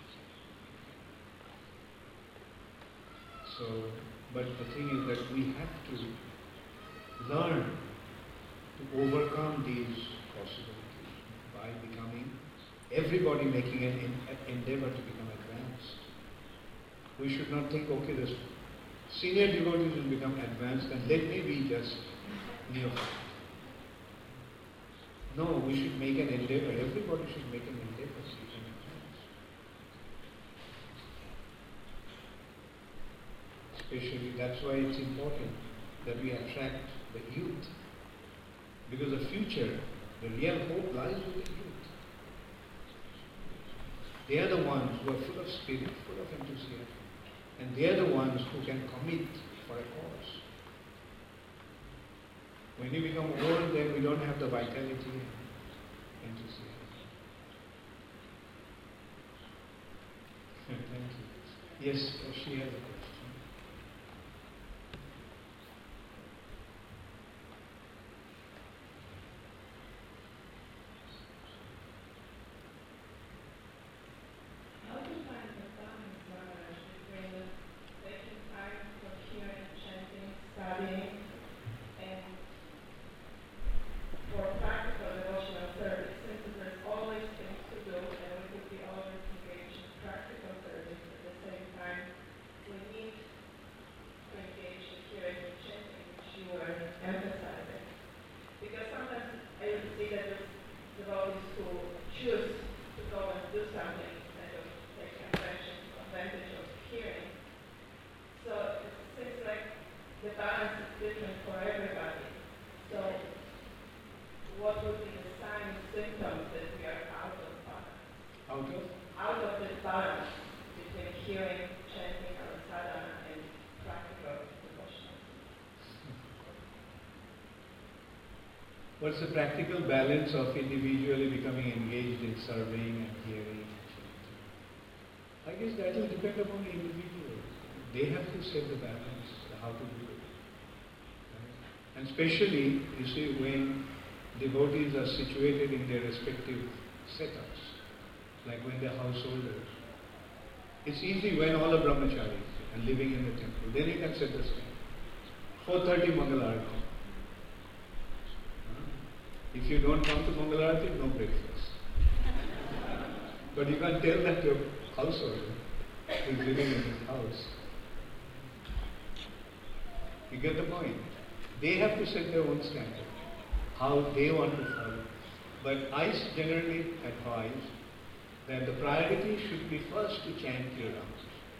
So, but the thing is that we have to learn to overcome these possibilities by becoming, everybody making an, an endeavor to become advanced. We should not think, okay, the senior devotees will become advanced and let me be just neophyte. No, we should make an endeavor. Everybody should make an endeavor to become advanced. Especially, that's why it's important that we attract the youth. Because the future, the real hope lies with the youth. They are the ones who are full of spirit, full of enthusiasm. And they are the ones who can commit for a cause. When you become old, then we don't have the vitality and enthusiasm. Thank you. Yes, she has a question. How do you find the balance, Maharaj, between taking time for hearing, chanting, studying, and for practical devotional service? Since there's always things to do, and we could be always engaged in practical service at the same time, we need to engage in hearing and chanting, which you were emphasizing. Because sometimes I would see that there's devotees who choose to go and do something instead of taking advantage, advantage of hearing. So it seems like the balance is different for everybody. So what would be the signs, symptoms that we are out of balance? Out of? Out of this balance between hearing, chanting, or sadhana and practical devotion. What's the practical balance of individually becoming engaged in serving and hearing and chanting? I guess that will depend upon the individual. They have to set the balance, how to do it. Right? And especially, you see, when devotees are situated in their respective setups, like when they're householders. It's easy when all are brahmacharis and living in the temple. Then you can set the stand. four thirty Mangalarati. If you don't come to Mangalarati, no breakfast. But you can't tell that to your householder who's living in his house. You get the point? They have to set their own standard, how they want to follow. But I generally advise that the priority should be first to chant your rounds.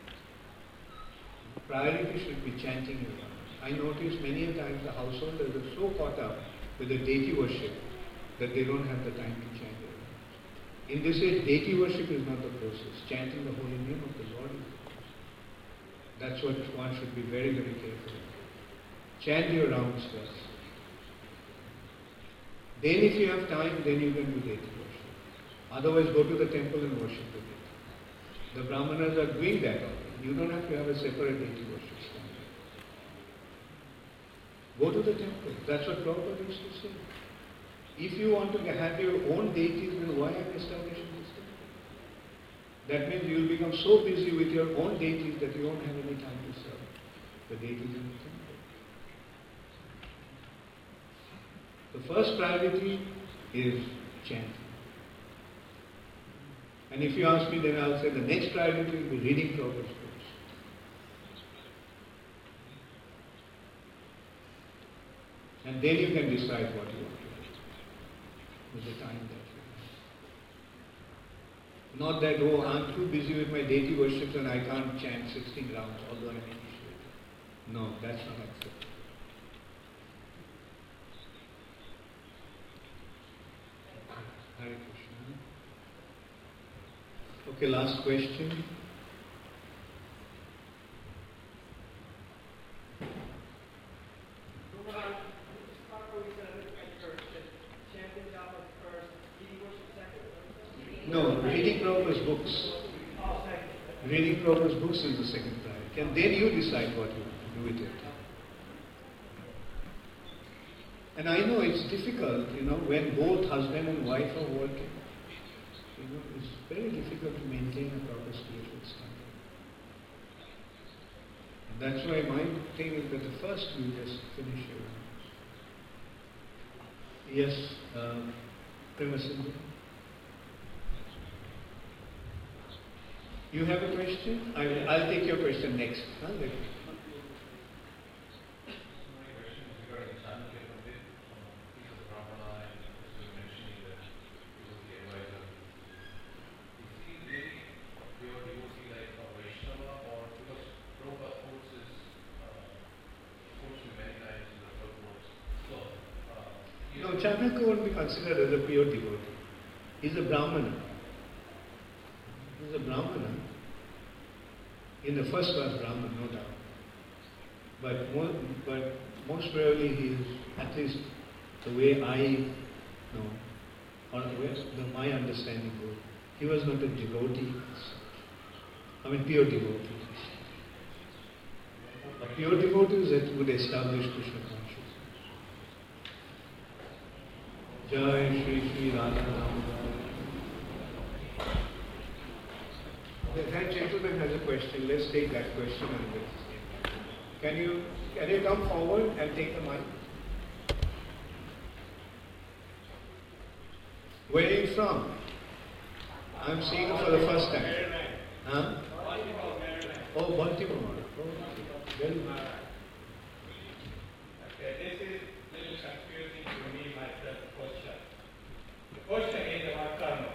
Priority should be chanting your rounds. I notice many a times the householders are so caught up with the deity worship that they don't have the time to chant their rounds. In this age, deity worship is not the process. Chanting the holy name of the Lord is the process. That's what one should be very, very careful about. Chant your rounds first. Then if you have time, then you can do deity worship. Otherwise, go to the temple and worship the deity. The Brahmanas are doing that already. You don't have to have a separate deity worship standard. Go to the temple. That's what Prabhupada used to say. If you want to have your own deities, then why are you establishing this temple? That means you will become so busy with your own deities that you won't have any time to serve. The deity is in the temple. The first priority is chanting. And if you ask me, then I'll say the next priority will be reading Prabhupada's books. And then you can decide what you want to do with the time that you have. Not that, oh, I'm too busy with my deity worships and I can't chant sixteen rounds, although I'm initiated. No, that's not acceptable. Hare Krishna. Okay, last question. No, reading Prabhupada's books. Reading Prabhupada's books is the second priority. And then you decide what you want to do with it. And I know it's difficult, you know, when both husband and wife are working. You know, it's very difficult to maintain a proper spiritual standard. And that's why my thing is that the first you just finish your rounds. Yes, um, Premasindhu. You have a question? I will, I'll take your question next. Huh? My question is regarding Chanakya Pandit, piece of Brahmana, and as you were mentioning that he was the advisor. Is he really a pure devotee like a Vaishnava, or because Prabhupada quotes his, uh, quotes him many times in the purports. So, uh, no, Chanakya won't be considered as a pure devotee. He's a Brahmana. He's a Brahmana. In the first class Brahmana, no doubt. But, more, but most probably he is, at least the way I know, or the way the, my understanding goes, he was not a devotee. I mean, pure devotee. A pure devotee is that would establish Krishna consciousness. Jai Shri Shri Radha Damodar. That gentleman has a question. Let's take that question and this. Can you can you come forward and take the mic? Where are you from? I'm seeing you for the first time. Huh? Oh, Baltimore. Oh, well, okay, this is a little confusing to me myself, the question. The question is about karma.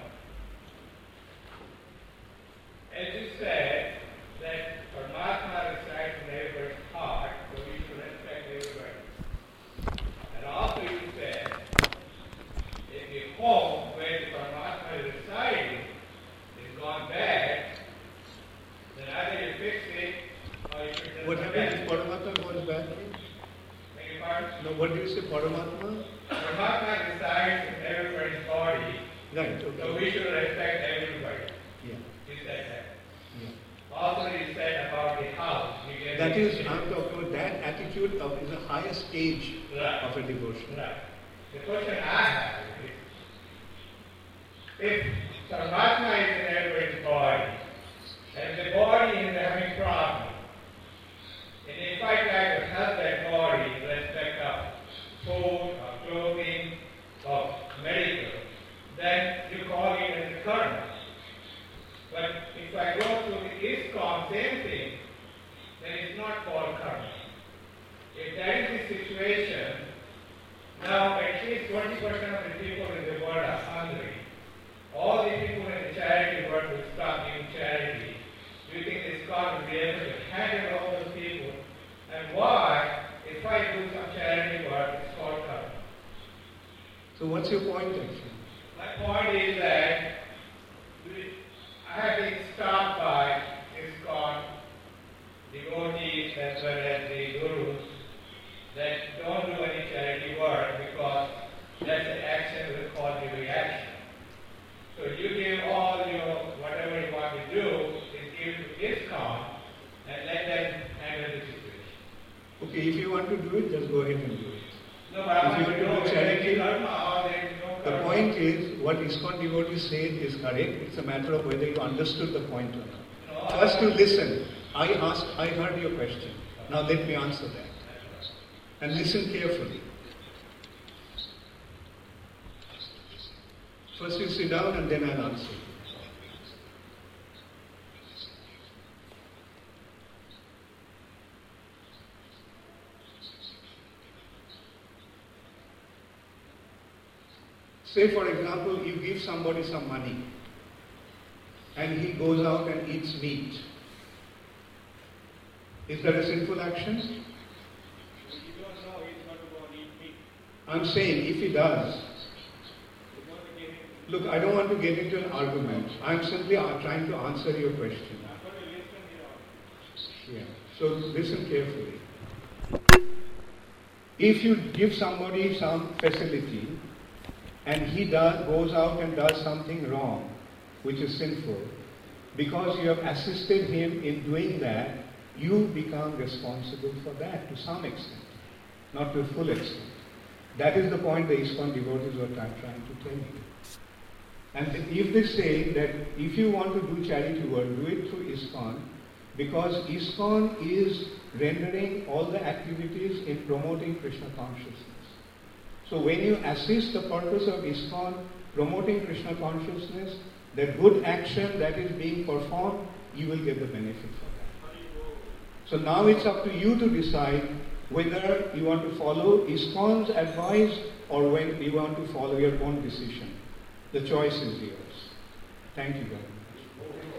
As you said, that Paramatma resides in everybody's heart, so we should respect everybody. And also you said, if the home where the Paramatma is residing is gone bad, then either you fix it or you should just what happens if Paramatma goes back? Beg your pardon? No, what do you say, Paramatma? Paramatma resides in everybody's body, Right, okay. so we should respect everybody. Yeah. You said that. Yeah. Also, you said about the house. You gave That the is, example. I'm talking about that attitude of is the highest stage Right. of a devotion. Right. The question I have is, if Paramatma is in everybody's body, and the body is having problems, and if I try to help that body in respect of food, or clothing, or medical, then you call it as a karma. But if I go to the ISKCON, same thing, then it's not called karma. If that is the situation, now at least twenty percent of the people in the world are hungry. All the people in the charity world will stop giving charity. Do you think ISKCON will be able to handle all those people? And why, if I do some charity work, it's called karma? So what's your point actually? My point is that we, I have been stopped by ISKCON devotees as well as the gurus that don't do any charity work because that's an action will cause a reaction. So you give all your whatever you want to do is give to ISKCON and let them handle the situation. Okay, if you want to do it, just go ahead and do it. No, but I If want you to want know to do whether there charity, is karma or there is no the karma. point is, what ISKCON devotees said is correct. It's a matter of whether you understood the point or not. No, First, you listen. I asked, I heard your question. Now let me answer that. And listen carefully. First you sit down and then I'll answer you. Say for example, you give somebody some money and he goes out and eats meat. Is that a sinful action? You don't know he's going to go and eat meat. I'm saying if he does, You're going to give him. look, I don't want to get into an argument. I'm simply uh, trying to answer your question. I'm going to listen here. Yeah. So listen carefully. If you give somebody some facility and he does, goes out and does something wrong, which is sinful, because you have assisted him in doing that, you become responsible for that to some extent, not to a full extent. That is the point the ISKCON devotees were trying to tell you. And if they say that if you want to do charity work, do it through ISKCON, because ISKCON is rendering all the activities in promoting Krishna consciousness. So when you assist the purpose of ISKCON, promoting Krishna consciousness, the good action that is being performed, you will get the benefit for that. So now it's up to you to decide whether you want to follow ISKCON's advice or when you want to follow your own decision. The choice is yours. Thank you very much.